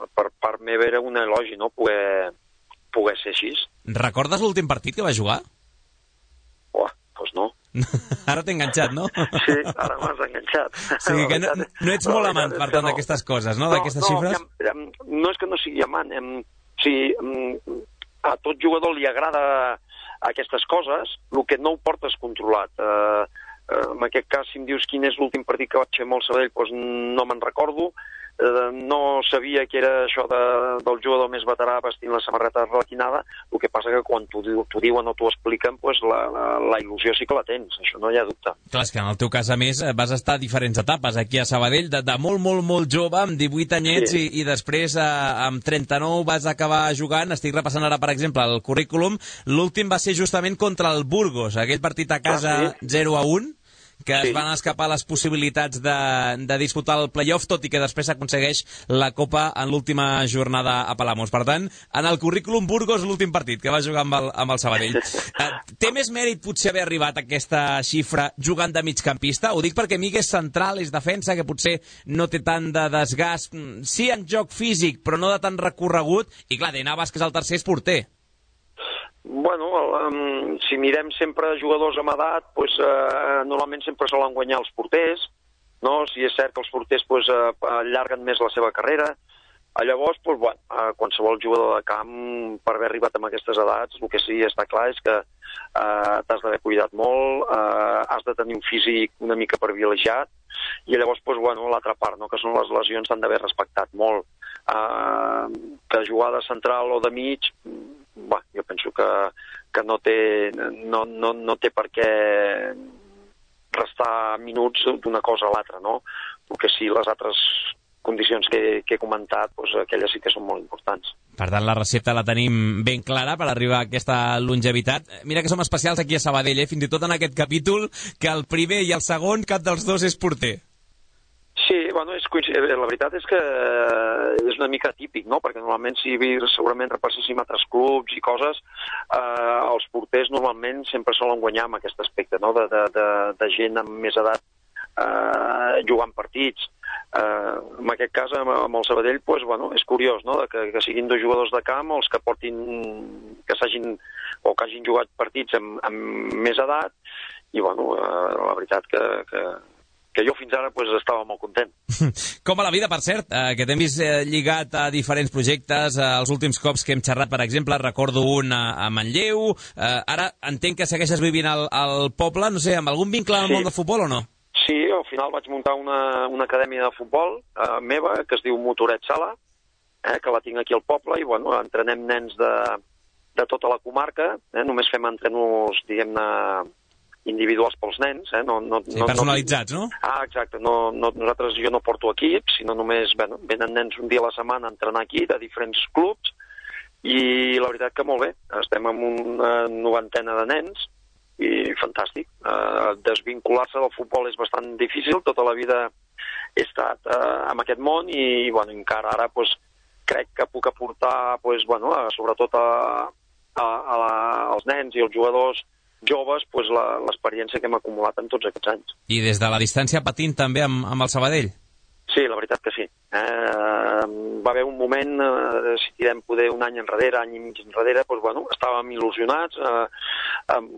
S15: per part meva era un elogi, no?, poder, poder ser així.
S1: Recordes l'últim partit que va jugar?
S15: Uah, doncs no.
S1: Ara t'he enganxat, no?
S15: Sí, ara m'has enganxat.
S1: O sigui que no, no ets molt amant, per tant, d'aquestes coses, no? D'aquestes xifres?
S15: No, no és que no sigui amant. O sigui, a tot jugador li agrada aquestes coses, el que no ho portes controlat. Eh, en aquest cas, si em dius quin és l'últim partit que vaig fer amb el Sabadell, doncs no me'n recordo. Eh, no sabia que era això de, del jugador més veterà vestint la samarreta relaquinada. El que passa que quan t'ho diuen o t'ho expliquen, doncs la, la, la il·lusió sí que la tens, això no hi ha dubte.
S1: Clar, és que en el teu cas, a més, vas estar a diferents etapes aquí a Sabadell, de, de molt, molt, molt jove, amb divuit anyets, sí. i, i després eh, amb trenta-nou vas acabar jugant. Estic repassant ara, per exemple, el currículum. L'últim va ser justament contra el Burgos, aquell partit a casa ah, sí? zero a un, que sí. es van escapar les possibilitats de, de disputar el playoff, tot i que després s'aconsegueix la Copa en l'última jornada a Palamós. Per tant, en el currículum Burgos, l'últim partit que va jugar amb el, amb el Sabadell. Eh, té més mèrit potser haver arribat a aquesta xifra jugant de migcampista? Ho dic perquè Migue és central, és defensa, que potser no té tant de desgast. Sí, en joc físic, però no de tant recorregut. I clar, De Navas, que és el tercer, és porter.
S15: Bueno, um, si mirem sempre jugadors amb edat, pues, uh, normalment sempre solen guanyar els porters, no? Si és cert que els porters pues, uh, allarguen més la seva carrera. Uh, llavors, pues, bueno, uh, qualsevol jugador de camp, per haver arribat amb aquestes edats, el que sí està clar és que uh, t'has d'haver cuidat molt, uh, has de tenir un físic una mica privilegiat, i llavors, pues, bueno, l'altra part, no? Que són les lesions, s'han d'haver respectat molt. Uh, que jugar de central o de mig... Bah, jo penso que, que no, té, no, no, no té per què restar minuts d'una cosa a l'altra, no? Perquè sí, les altres condicions que, que he comentat, doncs aquelles sí que són molt importants.
S1: Per tant, la recepta la tenim ben clara per arribar a aquesta longevitat. Mira que som especials aquí a Sabadell, eh? Fins i tot en aquest capítol, que el primer i el segon, cap dels dos és porter.
S15: Sí, bueno, és, la veritat és que és una mica típic, no? Perquè normalment si segurament repasséssim altres clubs i coses, eh, els porters normalment sempre solen guanyar amb aquest aspecte, no? De, de, de, de gent amb més edat eh, jugant partits. Eh, en aquest cas, amb, amb el Sabadell, pues, bueno, és curiós, no? De que, que siguin dos jugadors de camp els que portin, que s'hagin o que hagin jugat partits amb, amb més edat, i bueno, eh, la veritat que... que que jo fins ara pues, estava molt content.
S1: Com a la vida, per cert, eh, que t'hem vist eh, lligat a diferents projectes, eh, els últims cops que hem xerrat, per exemple, recordo un a, a Manlleu, eh, ara entenc que segueixes vivint al, al poble, no sé, amb algun vincle al sí. món de futbol o no?
S15: Sí, al final vaig muntar una, una acadèmia de futbol eh, meva, que es diu Motoret Sala, eh, que la tinc aquí al poble, i bueno, entrenem nens de, de tota la comarca, eh, només fem entrenos, diguem-ne, individuals pels nens, eh? no, no,
S1: sí, personalitzats, no?
S15: Ah, exacte. No, no, nosaltres, jo no porto equips, sinó només bueno, venen nens un dia a la setmana a entrenar aquí, de diferents clubs, i la veritat que molt bé. Estem amb una novantena de nens, i fantàstic. Eh, desvincular-se del futbol és bastant difícil, tota la vida he estat eh, en aquest món, i bueno, encara ara pues, crec que puc aportar, pues, bueno, a, sobretot a, a, a la, als nens i als jugadors joves, pues, l'experiència que hem acumulat en tots aquests anys.
S1: I des de la distància patint també amb, amb el Sabadell?
S15: Sí, la veritat que sí. Eh, va haver un moment, eh, si tirem poder un any enrere, any i mig enrere, pues, bueno, estàvem il·lusionats eh, amb,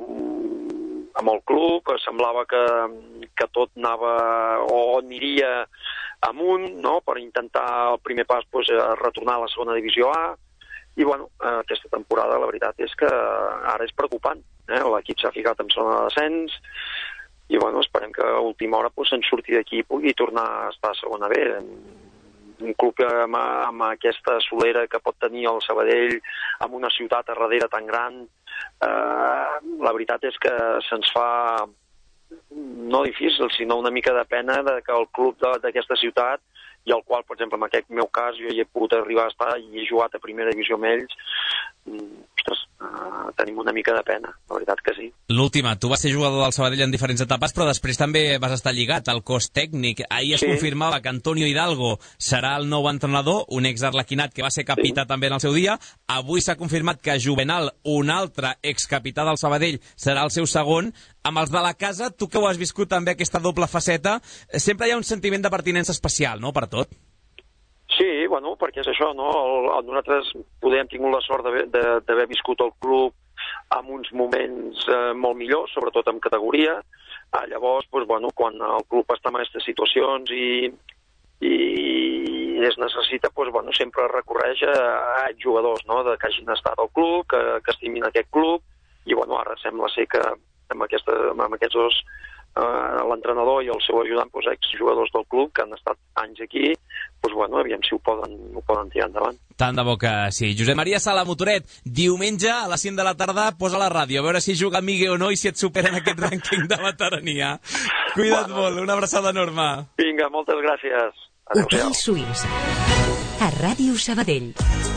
S15: amb el club, semblava que, que tot anava o aniria amunt, no?, per intentar el primer pas pues, retornar a la segona divisió A. I, bueno, aquesta temporada la veritat és que ara és preocupant. Eh? L'equip s'ha ficat en zona de descens i, bueno, esperem que a última hora pues, se'n surti d'aquí i pugui tornar a estar a segona B. Un club amb, amb aquesta solera que pot tenir el Sabadell, amb una ciutat a darrere tan gran, eh, la veritat és que se'ns fa no difícil, sinó una mica de pena de que el club d'aquesta ciutat, i al qual, per exemple, en aquest meu cas, jo hi he pogut arribar a estar i he jugat a primera divisió amb ells, ostres, uh, tenim una mica de pena, la veritat que sí.
S1: L'última, tu vas ser jugador del Sabadell en diferents etapes, però després també vas estar lligat al cos tècnic. Ahir es sí. confirmava que Antonio Hidalgo serà el nou entrenador, un ex-arlequinat que va ser capità sí. també en el seu dia. Avui s'ha confirmat que Juvenal, un altre excapità del Sabadell, serà el seu segon. Amb els de la casa, tu que ho has viscut també aquesta doble faceta, sempre hi ha un sentiment de pertinença especial, no?, per tot.
S15: Sí, bueno, perquè és això, no? El, el, nosaltres poder hem tingut la sort d'haver viscut el club en uns moments eh, molt millors, sobretot en categoria. Ah, llavors, doncs, bueno, quan el club està en aquestes situacions i, i es necessita, doncs, bueno, sempre recorreix a, a jugadors, no?, de que hagin estat al club, que, que estimin aquest club, i bueno, ara sembla ser que amb, aquesta, amb aquests dos, eh, l'entrenador i el seu ajudant, doncs, exjugadors del club que han estat anys aquí, doncs, bueno, aviam si ho poden, ho poden tirar endavant.
S1: Tant de bo que sí. Josep Maria Sala, Motoret, diumenge a les cinc de la tarda posa la ràdio, a veure si juga Migue o no i si et superen aquest rànquing de veterania. Cuida't bueno. molt, una abraçada enorme.
S15: Vinga, moltes gràcies.
S3: Hotel Suís, a Ràdio Sabadell.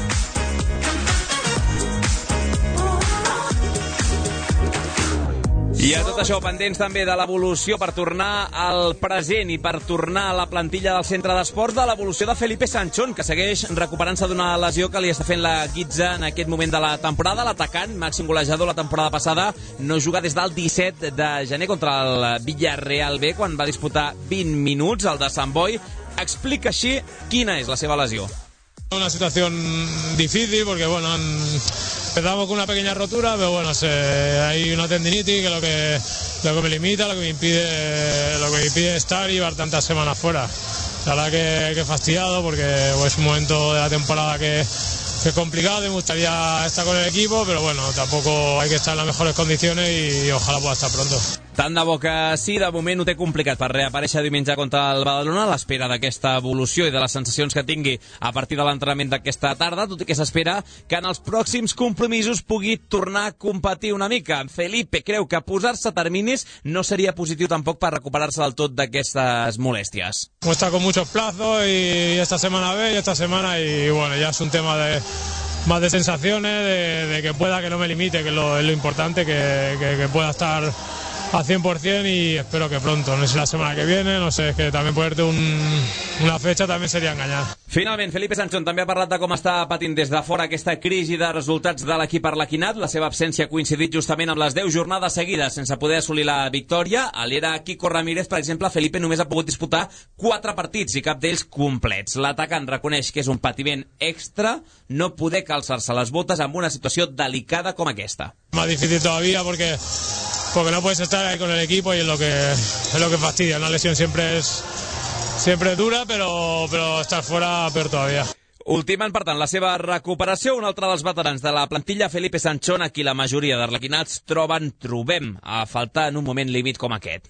S1: I a tot això, pendents també de l'evolució per tornar al present i per tornar a la plantilla del centre d'esports, de l'evolució de Felipe Sanchón, que segueix recuperant-se d'una lesió que li està fent la guitza en aquest moment de la temporada. L'atacant, màxim golejador la temporada passada, no juga des del disset de gener contra el Villarreal B, quan va disputar vint minuts al de Sant Boi. Explica així quina és la seva lesió.
S16: Una situación difícil porque, bueno, empezamos con una pequeña rotura, pero bueno, se, hay una tendinitis que es lo que, lo que me limita, lo que me impide, lo que me impide estar y llevar tantas semanas fuera. La verdad que, que fastidiado porque pues, es un momento de la temporada que, que es complicado, me gustaría estar con el equipo, pero bueno, tampoco hay que estar en las mejores condiciones y, y ojalá pueda estar pronto.
S1: Tant de bo que sí, de moment ho té complicat per reaparèixer diumenge contra el Badalona a l'espera d'aquesta evolució i de les sensacions que tingui a partir de l'entrenament d'aquesta tarda, tot i que s'espera que en els pròxims compromisos pugui tornar a competir una mica. Felipe creu que posar-se terminis no seria positiu tampoc per recuperar-se del tot d'aquestes molèsties.
S16: Está con muchos plazos y esta semana ve y esta semana y bueno, ya es un tema de más de sensaciones, de, de que pueda que no me limite, que es lo, es lo importante, que, que, que pueda estar al cien por cien y espero que pronto, no sé si la semana que viene, no sé, es que también ponerte un, una fecha también sería engañar.
S1: Finalment, Felipe Sanchón també ha parlat de com està patint des de fora aquesta crisi de resultats de l'equip Arlequinat. La seva absència ha coincidit justament amb les deu jornades seguides sense poder assolir la victòria. A l'era Kiko Ramírez, per exemple, Felipe només ha pogut disputar quatre partits i cap d'ells complets. L'atacant reconeix que és un patiment extra no poder calçar-se les botes amb una situació delicada com aquesta.
S16: Más difícil todavía porque porque no puedes estar ahí con el equipo y es lo que es lo que fastidia. Una lesión siempre es siempre es dura, pero pero estar fuera peor todavía.
S1: Ultimant, per tant, la seva recuperació, un altre dels veterans de la plantilla, Felipe Sanchón, a qui la majoria d'arlequinats troben, trobem a faltar en un moment límit com aquest.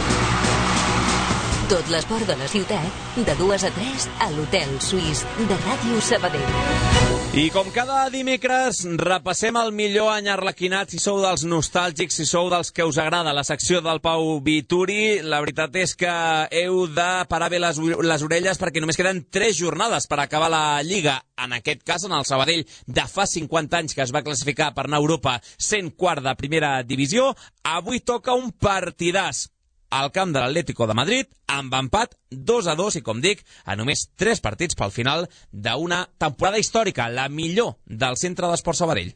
S3: Tot l'esport de la ciutat, de dues a tres, a l'Hotel Suís de Ràdio Sabadell.
S1: I com cada dimecres, repassem el millor any arlequinat, si sou dels nostàlgics, si sou dels que us agrada la secció del Pau Vituri. La veritat és que heu de parar bé les, les orelles perquè només queden tres jornades per acabar la Lliga. En aquest cas, en el Sabadell, de fa cinquanta anys que es va classificar per anar a Europa sent quart de primera divisió, avui toca un partidàs al camp de l'Atlético de Madrid, amb empat dos a dos i, com dic, a només tres partits pel final d'una temporada històrica, la millor del Centre d'Esports Sabadell.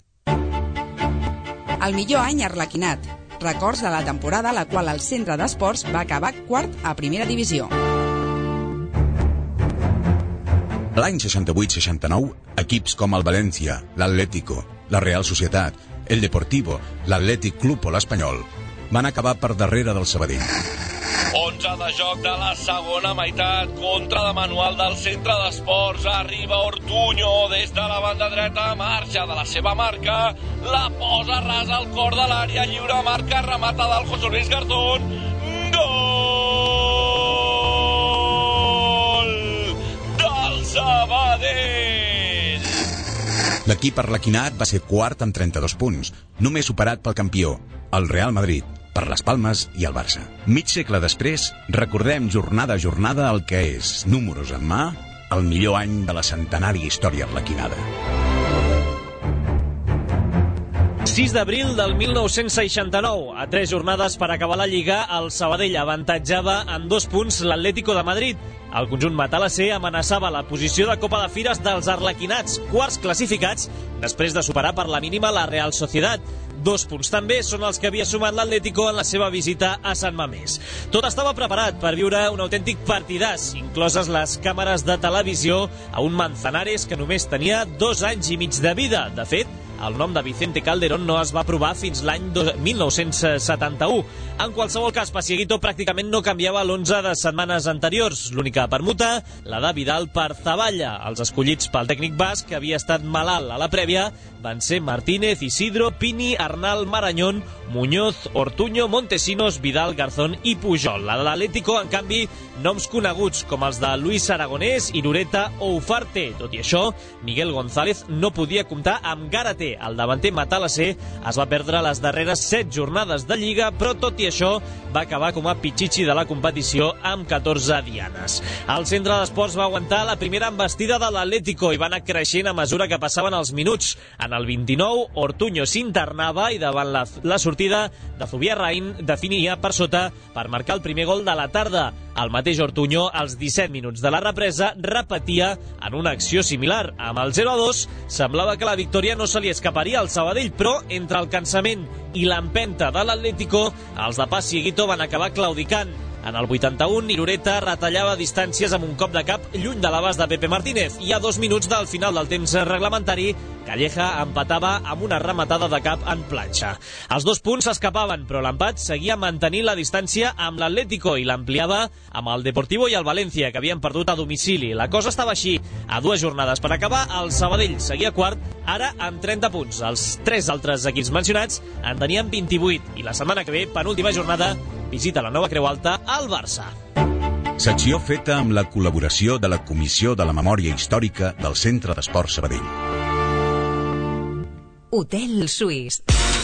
S17: El millor any arlequinat. Records de la temporada a la qual el Centre d'Esports va acabar quart a primera divisió.
S9: L'any seixanta-vuit seixanta-nou, equips com el València, l'Atlético, la Real Societat, el Deportivo, l'Atlètic Club o l'Espanyol van acabar per darrere del Sabadell.
S6: onze de joc de la segona meitat, contra de manual del Centre d'Esports. Arriba Ortuño des de la banda dreta, marxa de la seva marca, la posa ras al cor de l'àrea lliure, marca, remata del José Luis Garzón. Gol del Sabadell!
S9: L'equip arlequinat va ser quart amb trenta-dos punts, només superat pel campió, el Real Madrid, per les Palmes i el Barça. Mig segle després, recordem jornada a jornada el que és, números en mà, el millor any de la centenària història arlequinada.
S4: sis d'abril del mil nou-cents seixanta-nou. A tres jornades per acabar la Lliga, el Sabadell avantatjava en dos punts l'Atlético de Madrid. El conjunt matalassé amenaçava la posició de Copa de Fires dels arlequinats, quarts classificats, després de superar per la mínima la Real Societat. Dos punts també són els que havia sumat l'Atlético en la seva visita a Sant Mamés. Tot estava preparat per viure un autèntic partidàs, incloses les càmeres de televisió a un Manzanares que només tenia dos anys i mig de vida. De fet, el nom de Vicente Calderón no es va aprovar fins l'any mil nou-cents setanta-u. En qualsevol cas, Paciaguito pràcticament no canviava l'onze de setmanes anteriors. L'única permuta, la de Vidal per Zavalla. Els escollits pel tècnic basc, que havia estat malalt a la prèvia, van ser Martínez, Isidro, Pini, Arnal, Marañón, Muñoz, Ortuño, Montesinos, Vidal, Garzón i Pujol. A l'Atlético, en canvi, noms coneguts com els de Luis Aragonés, Irureta o Ufarte. Tot i això, Miguel González no podia comptar amb Gárate. El davanter matalasser es va perdre les darreres set jornades de Lliga, però tot i això va acabar com a pitxitxi de la competició amb catorze dianes. El centre d'esports va aguantar la primera embestida de l'Atlético i va anar creixent a mesura que passaven els minuts. En el vint-i-nou, Ortuño s'internava i davant la, la sortida de Zubiarrain definia per sota per marcar el primer gol de la tarda. El mateix Ortuño, als disset minuts de la represa, repetia en una acció similar. Amb el zero a dos, semblava que la victòria no se li escaparia al Sabadell, però entre el cansament i l'empenta de l'Atlético, els de Paciaguito van acabar claudicant. En el vuitanta-un, Irureta retallava distàncies amb un cop de cap lluny de l'abast de Pepe Martínez. I a dos minuts del final del temps reglamentari, Calleja empatava amb una rematada de cap en planxa. Els dos punts s'escapaven, però l'empat seguia mantenint la distància amb l'Atlético i l'ampliava amb el Deportivo i el València, que havien perdut a domicili. La cosa estava així. A dues jornades per acabar, el Sabadell seguia quart, ara amb trenta punts. Els tres altres equips mencionats en tenien vint-i-vuit. I la setmana que ve, penúltima jornada, visita la Nova Creu Alta al Barça.
S9: Secció feta amb la col·laboració de la Comissió de la Memòria Històrica del Centre d'Esports Sabadell.
S3: Hotel Suís.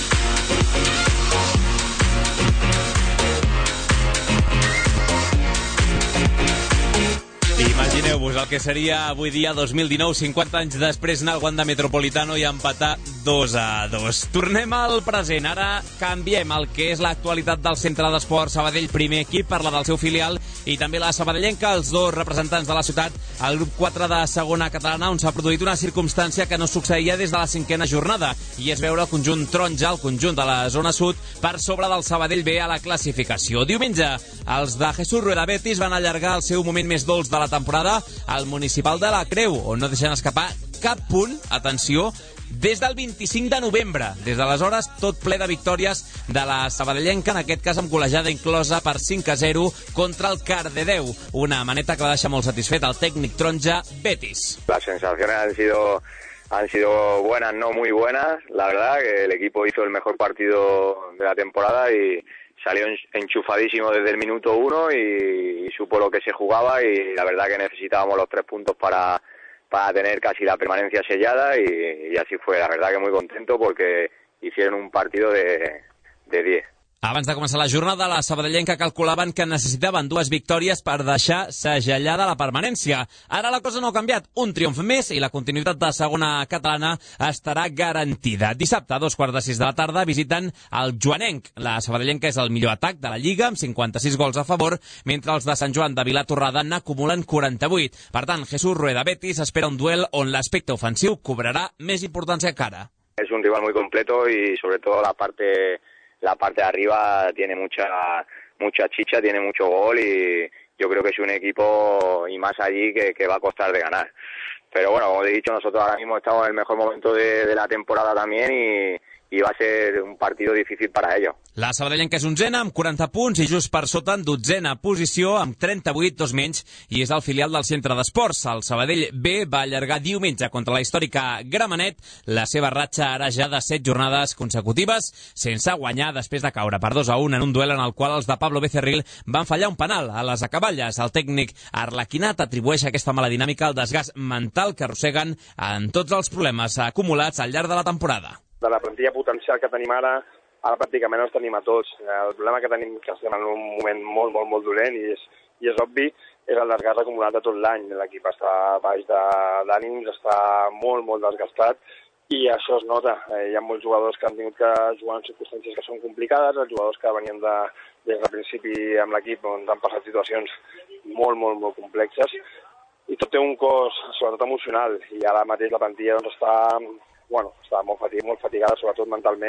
S1: Imagineu-vos el que seria avui dia dos mil dinou, cinquanta anys després, anar al Wanda Metropolitano i empatar dos a dos. Tornem al present. Ara canviem el que és l'actualitat del Centre d'Esports Sabadell, primer equip, parla del seu filial, i també la sabadellenca, els dos representants de la ciutat, al grup quatre de segona catalana, on s'ha produït una circumstància que no succeïa des de la cinquena jornada, i és veure el conjunt taronja, el conjunt de la zona sud, per sobre del Sabadell B a la classificació. Diumenge, els de Jesús Rueda Betis van allargar el seu moment més dolç de la temporada al municipal de la Creu, on no deixen escapar cap punt, atenció, des del vint-i-cinc de novembre. Des d'aleshores, tot ple de victòries de la sabadellenca, en aquest cas amb golejada inclosa per cinc a zero contra el Cardedeu. Una maneta que va deixar molt satisfet el tècnic taronja Betis.
S8: Las sensaciones han sido, han sido buenas, no muy buenas. La verdad que el equipo hizo el mejor partido de la temporada y salió enchufadísimo desde el minuto uno y, y supo lo que se jugaba, y la verdad que necesitábamos los tres puntos para, para tener casi la permanencia sellada, y, y así fue. La verdad que muy contento porque hicieron un partido de, de diez.
S1: Abans de començar la jornada, la sabadellenca calculaven que necessitaven dues victòries per deixar segellada la permanència. Ara la cosa no ha canviat. Un triomf més i la continuïtat de segona catalana estarà garantida. Dissabte, a dos quarts de sis de la tarda, visiten el Joanenc. La sabadellenca és el millor atac de la Lliga, amb cinquanta-sis gols a favor, mentre els de Sant Joan de Vilatorrada n'acumulen quaranta-vuit. Per tant, Jesús Rueda Betis espera un duel on l'aspecte ofensiu cobrarà més importància encara.
S8: Es un rival muy completo y sobre todo la parte... La parte de arriba tiene mucha mucha chicha, tiene mucho gol, y yo creo que es un equipo, y más allí, que, que va a costar de ganar. Pero bueno, como he dicho, nosotros ahora mismo estamos en el mejor momento de, de la temporada también, y, i va ser un partit difícil per a ells.
S1: La sabadellenca és onzena amb quaranta punts i just per sota en dotzena posició amb trenta-vuit, dos menys, i és el filial del Centre d'Esports. El Sabadell B va allargar diumenge contra la històrica Gramenet la seva ratxa ara ja de set jornades consecutives sense guanyar després de caure per dos a un en un duel en el qual els de Pablo Becerril van fallar un penal a les acaballes. El tècnic arlequinat atribueix aquesta mala dinàmica al desgast mental que arrosseguen en tots els problemes acumulats al llarg de la temporada.
S18: De la plantilla potencial que tenim ara, ara pràcticament els tenim a tots. El problema que tenim, que estem en un moment molt, molt, molt dolent, i és, i és obvi, és el desgast acumulat de tot l'any. L'equip està baix d'ànims, està molt, molt desgastat, i això es nota. Hi ha molts jugadors que han tingut que jugar en circumstàncies que són complicades, els jugadors que venien de, des del principi amb l'equip, on han passat situacions molt, molt, molt complexes, i tot té un cost, sobretot emocional, i ara mateix la plantilla doncs, està... Bueno, està molt, fatig molt fatigada, sobretot mentalment.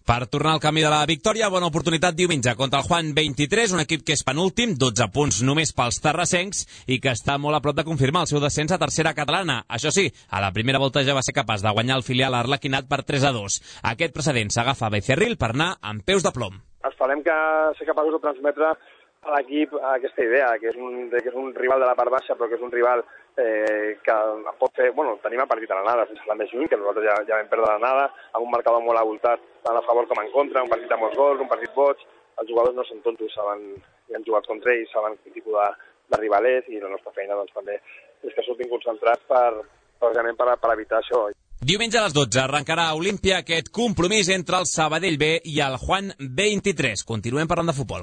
S1: Per tornar al camí de la victòria, bona oportunitat diumenge contra el Juan vint-i-tres, un equip que és penúltim, dotze punts només pels terrassencs i que està molt a prop de confirmar el seu descens a tercera catalana. Això sí, a la primera volta ja va ser capaç de guanyar el filial Arlequinat per tres a dos. Aquest precedent s'agafa a Becerril per anar amb peus de plom.
S18: Esperem que ser capaços de transmetre a l'equip aquesta idea, que és, un, que és un rival de la part baixa, però que és un rival eh, que pot fer... Bueno, tenim el partit a l'anada, sense anar més lluny, que nosaltres ja, ja vam perdre l'anada, amb un marcador molt avoltat, tant a favor com en contra, un partit de molts gols, un partit boig. Els jugadors no són tontos, saben, i han jugat contra ells, saben quin tipus de, de rival és, i la nostra feina doncs, també és que surtin concentrats per, precisament per, per evitar això.
S1: Diumenge a les dotze arrencarà a Olímpia aquest compromís entre el Sabadell B i el Juan vint-i-tres. Continuem parlant de futbol.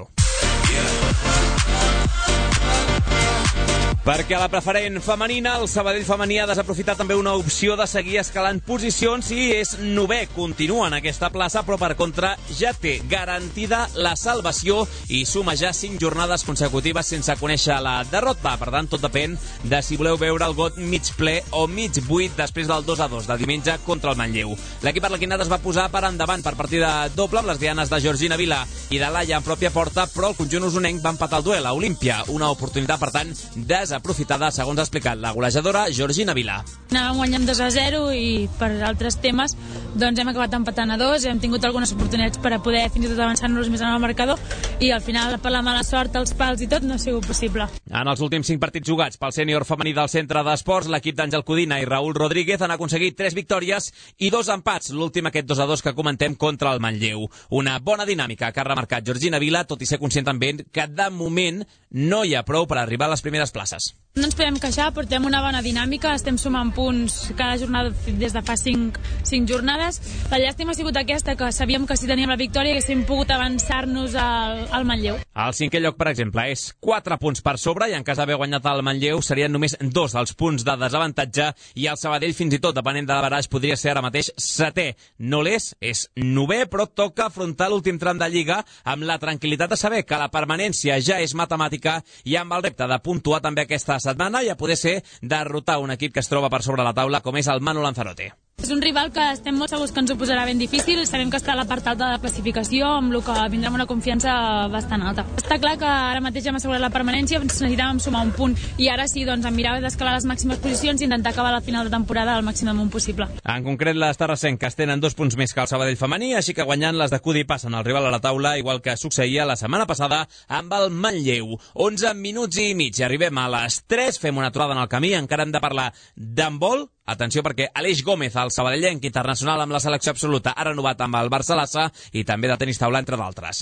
S1: Perquè a la preferent femenina, el Sabadell femení ha desaprofitat també una opció de seguir escalant posicions i és novè, continua en aquesta plaça, però per contra ja té garantida la salvació i suma ja cinc jornades consecutives sense conèixer la derrota. Per tant, tot depèn de si voleu veure el got mig ple o mig buit després del dos a dos de diumenge contra el Manlleu. L'equip arlequinat es va posar per endavant per partida doble amb les dianes de Georgina Vila i de Laia en pròpia porta, però el conjunt usonenc va empatar el duel a Olímpia. Una oportunitat, per tant, desaprofitada aprofitada, segons ha explicat la golejadora Georgina Vila.
S5: Anàvem guanyant dos a zero i per altres temes doncs hem acabat empatant a dos, hem tingut algunes oportunitats per a poder fins i tot avançar-nos més en el marcador i al final per la mala sort, els pals i tot no ha sigut possible.
S1: En els últims cinc partits jugats pel sènior femení del centre d'esports, l'equip d'Àngel Codina i Raül Rodríguez han aconseguit tres victòries i dos empats, l'últim aquest dos a dos que comentem contra el Manlleu. Una bona dinàmica que ha remarcat Georgina Vila, tot i ser conscient també que de moment no hi ha prou per arribar a les primeres places.
S5: No ens podem queixar, portem una bona dinàmica, estem sumant punts cada jornada des de fa cinc, cinc jornades. La llàstima ha sigut aquesta, que sabíem que si teníem la victòria haguéssim pogut avançar-nos al, al Manlleu.
S1: El cinquè lloc, per exemple, és quatre punts per sobre i en cas d'haver guanyat el Manlleu serien només dos els punts de desavantatge i el Sabadell fins i tot, depenent de la baraix, podria ser ara mateix setè. No l'és, és novè, però toca afrontar l'últim tram de Lliga amb la tranquil·litat de saber que la permanència ja és matemàtica i amb el repte de puntuar també aquesta setmana i a poder ser derrotar un equip que es troba per sobre la taula com és el Manu Lanzarote.
S5: És un rival que estem molt segurs que ens ho posarà ben difícil, sabem que està a la part alta de la classificació, amb el que vindrà amb una confiança bastant alta. Està clar que ara mateix hem assegurat la permanència, necessitàvem sumar un punt, i ara sí, doncs, em mirava d'escalar les màximes posicions i intentar acabar la final de temporada al màxim amunt possible.
S1: En concret, les terrassenques tenen dos punts més que el Sabadell femení, així que guanyant les de Cudi passen el rival a la taula, igual que succeïa la setmana passada amb el Manlleu. onze minuts i mig, arribem a les tres, fem una aturada en el camí, encara hem de parlar d'handbol. Atenció perquè Aleix Gómez, el sabadellenc internacional amb la selecció absoluta, ha renovat amb el Barça-Lassa i també de tenis taula, entre d'altres.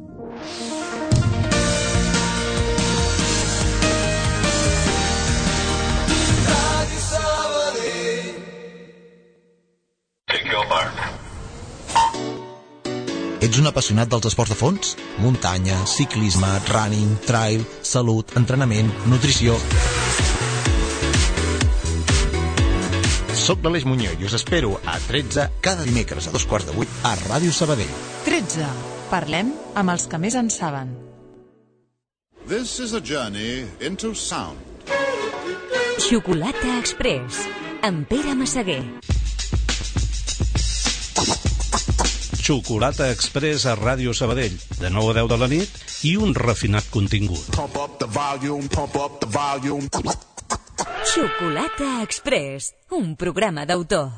S19: Ets un apassionat dels esports de fons? Muntanya, ciclisme, running, trail, salut, entrenament, nutrició... Soc l'Aleix Muñoz i us espero a tretze cada dimecres a dos quarts de vuit a Ràdio Sabadell.
S20: tretze. Parlem amb els que més en saben.
S21: This is a journey into sound.
S3: Xocolata Express, amb Pere Massaguer.
S22: Xocolata Express a Ràdio Sabadell, de nou a deu de la nit i un refinat contingut.
S21: Pump up the volume, pump up the volume.
S3: Xocolata Express, un programa d'autor.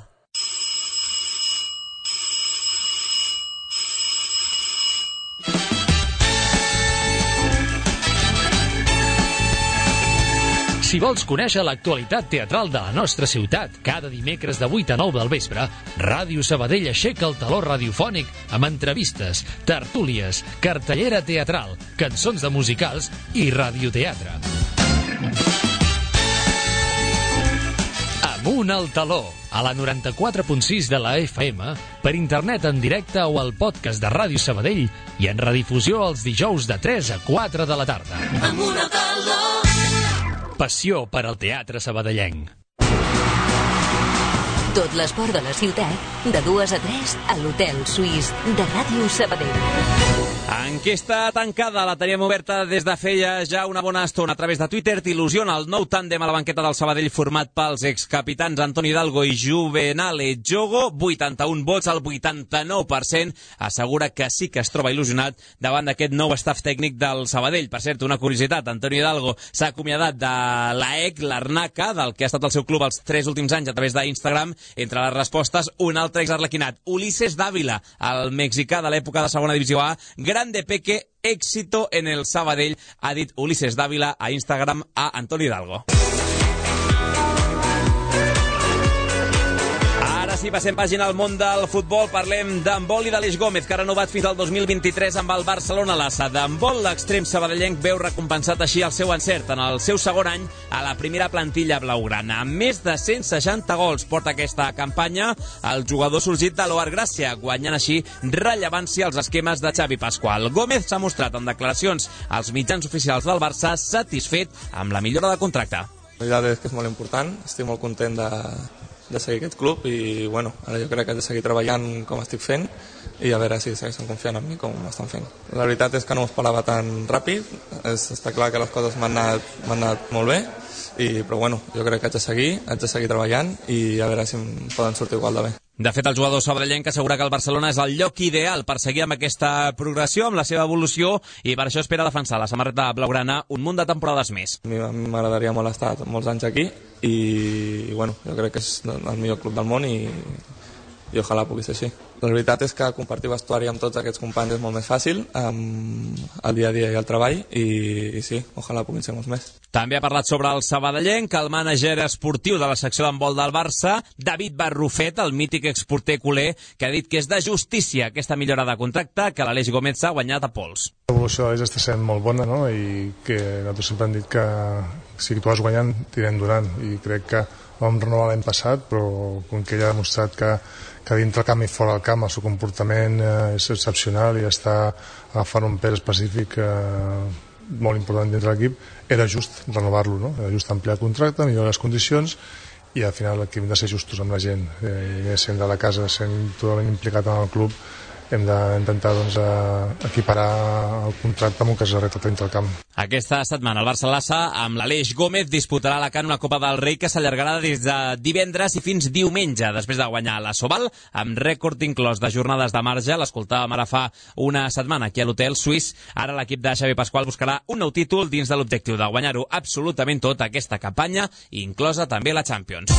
S13: Si vols conèixer l'actualitat teatral de la nostra ciutat, cada dimecres de vuit a nou del vespre, Ràdio Sabadell aixeca el taló radiofònic amb entrevistes, tertúlies, cartellera teatral, cançons de musicals i radioteatre. Amunt al taló, a la noranta-quatre punt sis de la F M, per internet en directe o al podcast de Ràdio Sabadell i en redifusió els dijous de tres a quatre de la tarda.
S11: Amunt al taló.
S13: Passió per al teatre sabadellenc.
S3: Tot l'esport de la ciutat, de dues a tres, a l'Hotel Suís de Ràdio Sabadell.
S1: Enquesta tancada, la teníem oberta des de feia ja una bona estona a través de Twitter. T'il·lusiona el nou tàndem a la banqueta del Sabadell format pels excapitans Antoni Hidalgo i Juvenale Jogo. vuitanta-un vots, el vuitanta-nou per cent assegura que sí que es troba il·lusionat davant d'aquest nou staff tècnic del Sabadell. Per cert, una curiositat, Antoni Hidalgo s'ha acomiadat de l'A E C, l'Arnaca, del que ha estat el seu club els tres últims anys a través d'Instagram. Entre les respostes, un altre exarlequinat, Ulises Dávila, el mexicà de l'època de segona divisió A. Grande Peque, éxito en el Sabadell, ha dit Ulises Dávila a Instagram a Antoni Hidalgo. Ara sí, passem pàgina al món del futbol. Parlem d'handbol i d'Aleix Gómez, que ha renovat fins al dos mil vint-i-tres amb el Barcelona Lassa. D'handbol, l'extrem sabadellenc veu recompensat així el seu encert en el seu segon any a la primera plantilla blaugrana. Amb més de cent seixanta gols porta aquesta campanya el jugador sorgit de l'Oar Gràcia, guanyant així rellevància als esquemes de Xavi Pasqual. Gómez s'ha mostrat en declaracions als mitjans oficials del Barça satisfet amb la millora de contracte.
S7: La veritat és que és molt important, estic molt content de, de seguir aquest club i bueno, ara jo crec que he de seguir treballant com estic fent i a veure si segueixen confiant en mi com estan fent. La veritat és que no m'ho esperava tan ràpid, és, està clar que les coses m'han anat, m'han anat molt bé, i, però bueno, jo crec que haig de seguir, haig de seguir treballant i a veure si em poden sortir igual de bé.
S1: De fet, el jugador sabadellenc assegura que el Barcelona és el lloc ideal per seguir amb aquesta progressió, amb la seva evolució, i per això espera defensar la samarreta blaugrana un munt de temporades més.
S7: A mi m'agradaria molt estar molts anys aquí i, i bueno, jo crec que és el millor club del món i, i ojalà pugui ser així. La veritat és que compartir vestuari amb tots aquests companys és molt més fàcil, amb el dia a dia i el treball, i, i sí, ojalà puguin ser molts més.
S1: També ha parlat sobre el sabadellenc, el mànager esportiu de la secció d'handbol del Barça, David Barrufet, el mític exporter culer, que ha dit que és de justícia aquesta millora de contracte que l'Aleix Gómez s'ha guanyat a pols.
S10: L'evolució de l'Aleix està sent molt bona, no? I que nosaltres sempre hem dit que si tu vas guanyant, tirem donant, i crec que vam renovar l'any passat, però com que ell ha demostrat que, que dintre el camp i fora del camp el seu comportament eh, és excepcional i està agafant un pes específic eh, molt important dintre de l'equip, era just renovar-lo, no? Era just ampliar el contracte, millorar les condicions i al final aquí hem de ser justos amb la gent, eh, i sent de la casa, sent totalment implicat en el club, hem d'intentar doncs, equiparar el contracte amb un cas arreglat dintre el camp.
S1: Aquesta setmana el Barça Lassa amb l'Aleix Gómez disputarà a Alacant una Copa del Rei que s'allargarà des de divendres i fins diumenge, després de guanyar la Sobal amb rècord inclòs de jornades de marge. L'escoltàvem ara fa una setmana aquí a l'Hotel Suís. Ara l'equip de Xavi Pasqual buscarà un nou títol dins de l'objectiu de guanyar-ho absolutament tot aquesta campanya, inclosa també la Champions.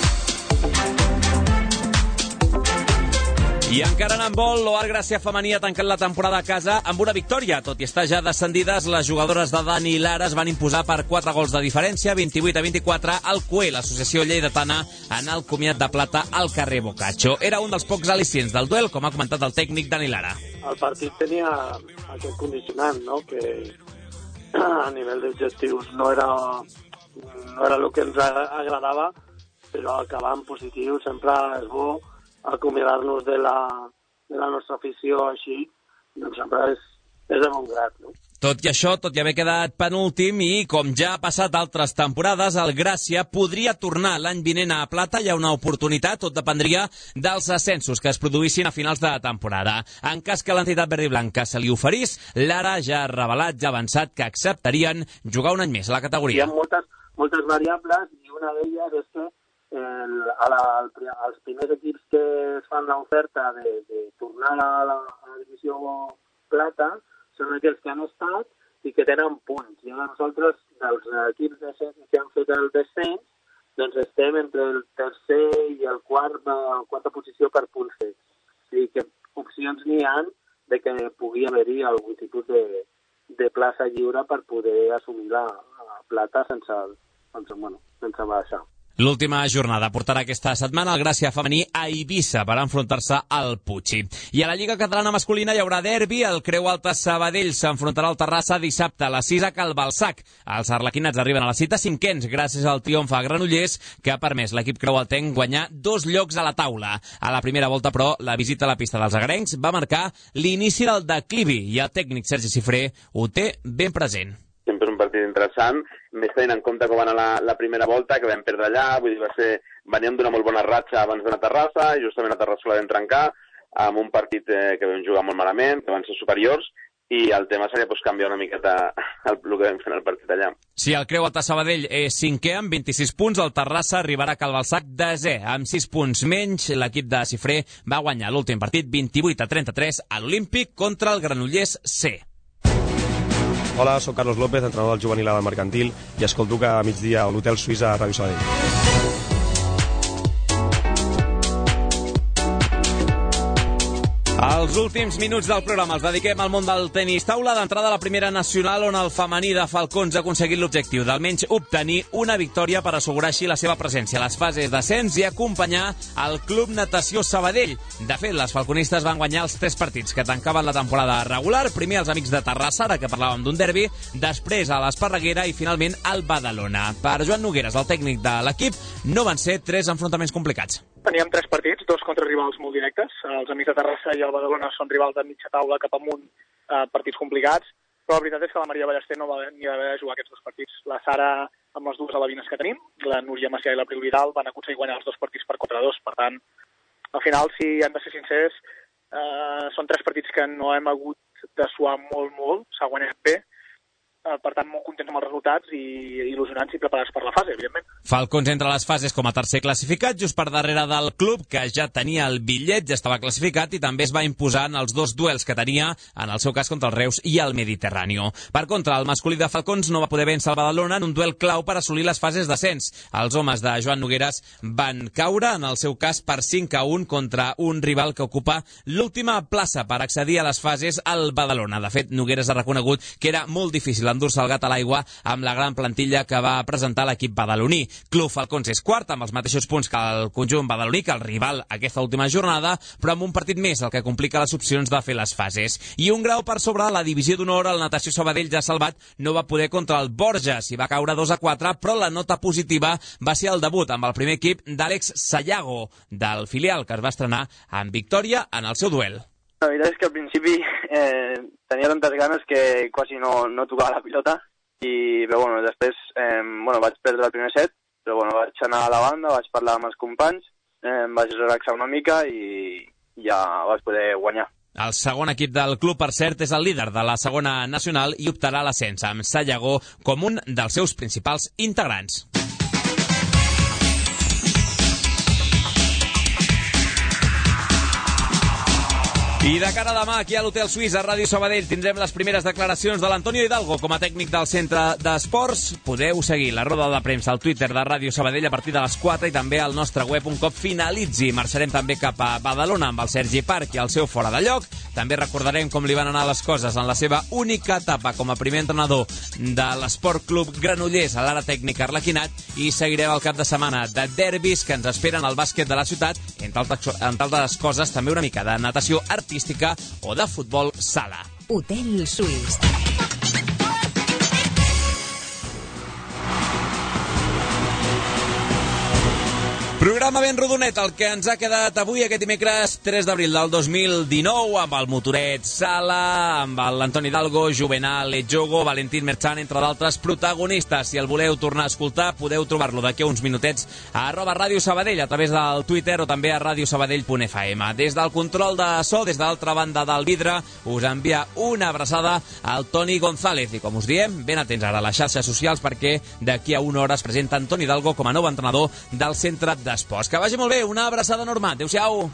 S1: I encara en handbol, l'Oar Gràcia femení ha tancat la temporada a casa amb una victòria. Tot i estar ja descendides, les jugadores de Dani i Lara es van imposar per quatre gols de diferència, vint-i-vuit a vint-i-quatre, al C U E, l'associació lleidatana, en el comiat de plata al carrer Boccaccio. Era un dels pocs al·licients del duel, com ha comentat el tècnic Dani Lara.
S23: El partit tenia aquest condicionant, no?, que a nivell d'objectius no era, no era el que ens agradava, però acabar en positiu sempre és bo. Acomiadar-nos de la, de la nostra afició així, doncs sempre és, és de bon grat, no?
S1: Tot i això, tot i haver quedat penúltim i, com ja ha passat altres temporades, el Gràcia podria tornar l'any vinent a plata. Hi ha una oportunitat, tot dependria dels ascensos que es produïssin a finals de temporada. En cas que l'entitat verd-i-blanca se li oferís, Lara ja ha revelat, ja ha avançat que acceptarien jugar un any més a la categoria.
S23: Hi ha moltes, moltes variables i una d'elles és que El, a la, als primers equips que es fan l'oferta de, de tornar a la, a la divisió plata són aquells que han estat i que tenen punts. I ara nosaltres, dels equips de que han fet el descens, doncs estem entre el tercer i el quart, la quarta posició per punts fets. O sigui que opcions n'hi ha de que pugui haver-hi algun tipus de, de plaça lliure per poder assumir la, la plata sense, sense, bueno, sense baixar.
S1: L'última jornada portarà aquesta setmana el Gràcia femení a Eivissa per enfrontar-se al Puig. I a la Lliga Catalana masculina hi haurà derbi. El Creu Alta Sabadell s'enfrontarà al Terrassa dissabte a les sis a Cal Balsac. Els arlequinats arriben a la cita cinquens gràcies al triomf a Granollers, que ha permès l'equip creualtenc guanyar dos llocs a la taula. A la primera volta, però, la visita a la pista dels agrencs va marcar l'inici del declivi i el tècnic Sergi Cifré ho té ben present.
S2: sempre és un partit interessant, més tenint en compte com va anar la, la primera volta, que vam perdre allà, vull dir, va ser, veníem d'una molt bona ratxa abans d'anar a Terrassa, i justament a Terrassa la vam trencar, amb un partit eh, que vam jugar molt malament, que van ser superiors, i el tema seria pues, canviar una miqueta el, el que vam fer en el partit allà.
S1: Si el Creu Alta Sabadell és cinquè amb vint-i-sis punts, el Terrassa arribarà a Calbalsac desè amb sis punts menys. L'equip de Cifré va guanyar l'últim partit vint-i-vuit a trenta-tres a l'Olímpic contra el Granollers C.
S12: Hola, soc Carlos López, entrenador del juvenil del Mercantil, i escolto que a migdia a l'Hotel Suís a Ràdio Sabadell.
S1: Els últims minuts del programa els dediquem al món del tenis taula, d'entrada a la primera nacional, on el femení de Falcons ha aconseguit l'objectiu d'almenys obtenir una victòria per assegurar així la seva presència a les fases d'ascens i acompanyar el Club Natació Sabadell. De fet, les falconistes van guanyar els tres partits que tancaven la temporada regular, primer els amics de Terrassa, ara que parlàvem d'un derbi, després a l'Esparreguera i finalment al Badalona. Per Joan Nogueras, el tècnic de l'equip, no van ser tres enfrontaments complicats.
S14: Teníem tres partits, dos contra rivals molt directes. Els amics de Terrassa i el Badalona són rivals de mitja taula cap amunt, eh, partits complicats, però la veritat és que la Maria Ballester no va ni haver de jugar aquests dos partits. La Sara, amb les dues alevines que tenim, la Núria Macià i la Pril Vidal, van aconseguir guanyar els dos partits per quatre a dos. Per tant, al final, si hem de ser sincers, eh, són tres partits que no hem hagut de suar molt, molt, s'ha guanyat bé, eh, per tant, molt contents amb els resultats i il·lusionants i preparats per la fase, evidentment.
S1: Falcons entra a les fases com a tercer classificat, just per darrere del club, que ja tenia el bitllet, ja estava classificat i també es va imposar en els dos duels que tenia, en el seu cas contra el Reus i el Mediterráneo. Per contra, el masculí de Falcons no va poder vèncer el Badalona en un duel clau per assolir les fases d'ascens. Els homes de Joan Nogueras van caure, en el seu cas per cinc a un, contra un rival que ocupa l'última plaça per accedir a les fases, al Badalona. De fet, Nogueras ha reconegut que era molt difícil endur-se el gat a l'aigua amb la gran plantilla que va presentar l'equip badaloní. Club Falcons és quart, amb els mateixos punts que el conjunt badaloní, que el rival aquesta última jornada, però amb un partit més, el que complica les opcions de fer les fases. I un grau per sobre la divisió d'honor, el Natació Sabadell, ja salvat, no va poder contra el Borges, i va caure dos a quatre, però la nota positiva va ser el debut amb el primer equip d'Àlex Sayago, del filial, que es va estrenar amb victòria en el seu duel.
S24: La veritat és que al principi eh, tenia tantes ganes que quasi no, no tocava la pilota, i però, bueno, després eh, bueno, vaig perdre el primer set, però bueno, vaig anar a la banda, vaig parlar amb els companys, eh, vaig relaxar una mica i ja vaig poder guanyar.
S1: El segon equip del club, per cert, és el líder de la segona nacional i optarà a l'ascens, amb Sayago com un dels seus principals integrants. I de cara a demà, aquí a l'Hotel Suís, a Ràdio Sabadell, tindrem les primeres declaracions de l'Antonio Hidalgo com a tècnic del centre d'esports. Podeu seguir la roda de premsa al Twitter de Ràdio Sabadell a partir de les quatre i també al nostre web un cop finalitzi. Marxarem també cap a Badalona amb el Sergi Parc i el seu fora de lloc. També recordarem com li van anar les coses en la seva única etapa com a primer entrenador de l'Esport Club Granollers a l'ara tècnica Arlequinat, i seguirem el cap de setmana de derbis que ens esperen al bàsquet de la ciutat, entre altres, entre altres coses també una mica de natació artística o de futbol sala.
S3: Hotel Suís.
S1: Programa ben rodonet, el que ens ha quedat avui, aquest dimecres tres d'abril del dos mil dinou, amb el motoret Sala, amb l'Antoni Hidalgo, Juvenal Etjogo, Valentín Merchan, entre d'altres protagonistes. Si el voleu tornar a escoltar, podeu trobar-lo d'aquí a uns minutets a arroba Ràdio Sabadell, a través del Twitter o també a radiosabadell punt f m. Des del control de so, des de l'altra banda del vidre, us envia una abraçada al Toni González. I com us diem, ben atents ara a les xarxes socials, perquè d'aquí a una hora es presenta Antoni Hidalgo com a nou entrenador del centre de d'esports. Que vagi molt bé, una abraçada enorme. Adéu-siau.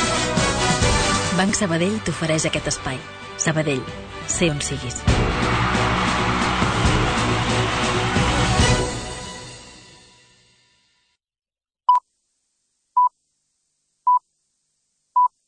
S3: Banc Sabadell t'ofereix aquest espai. Sabadell, sé on siguis.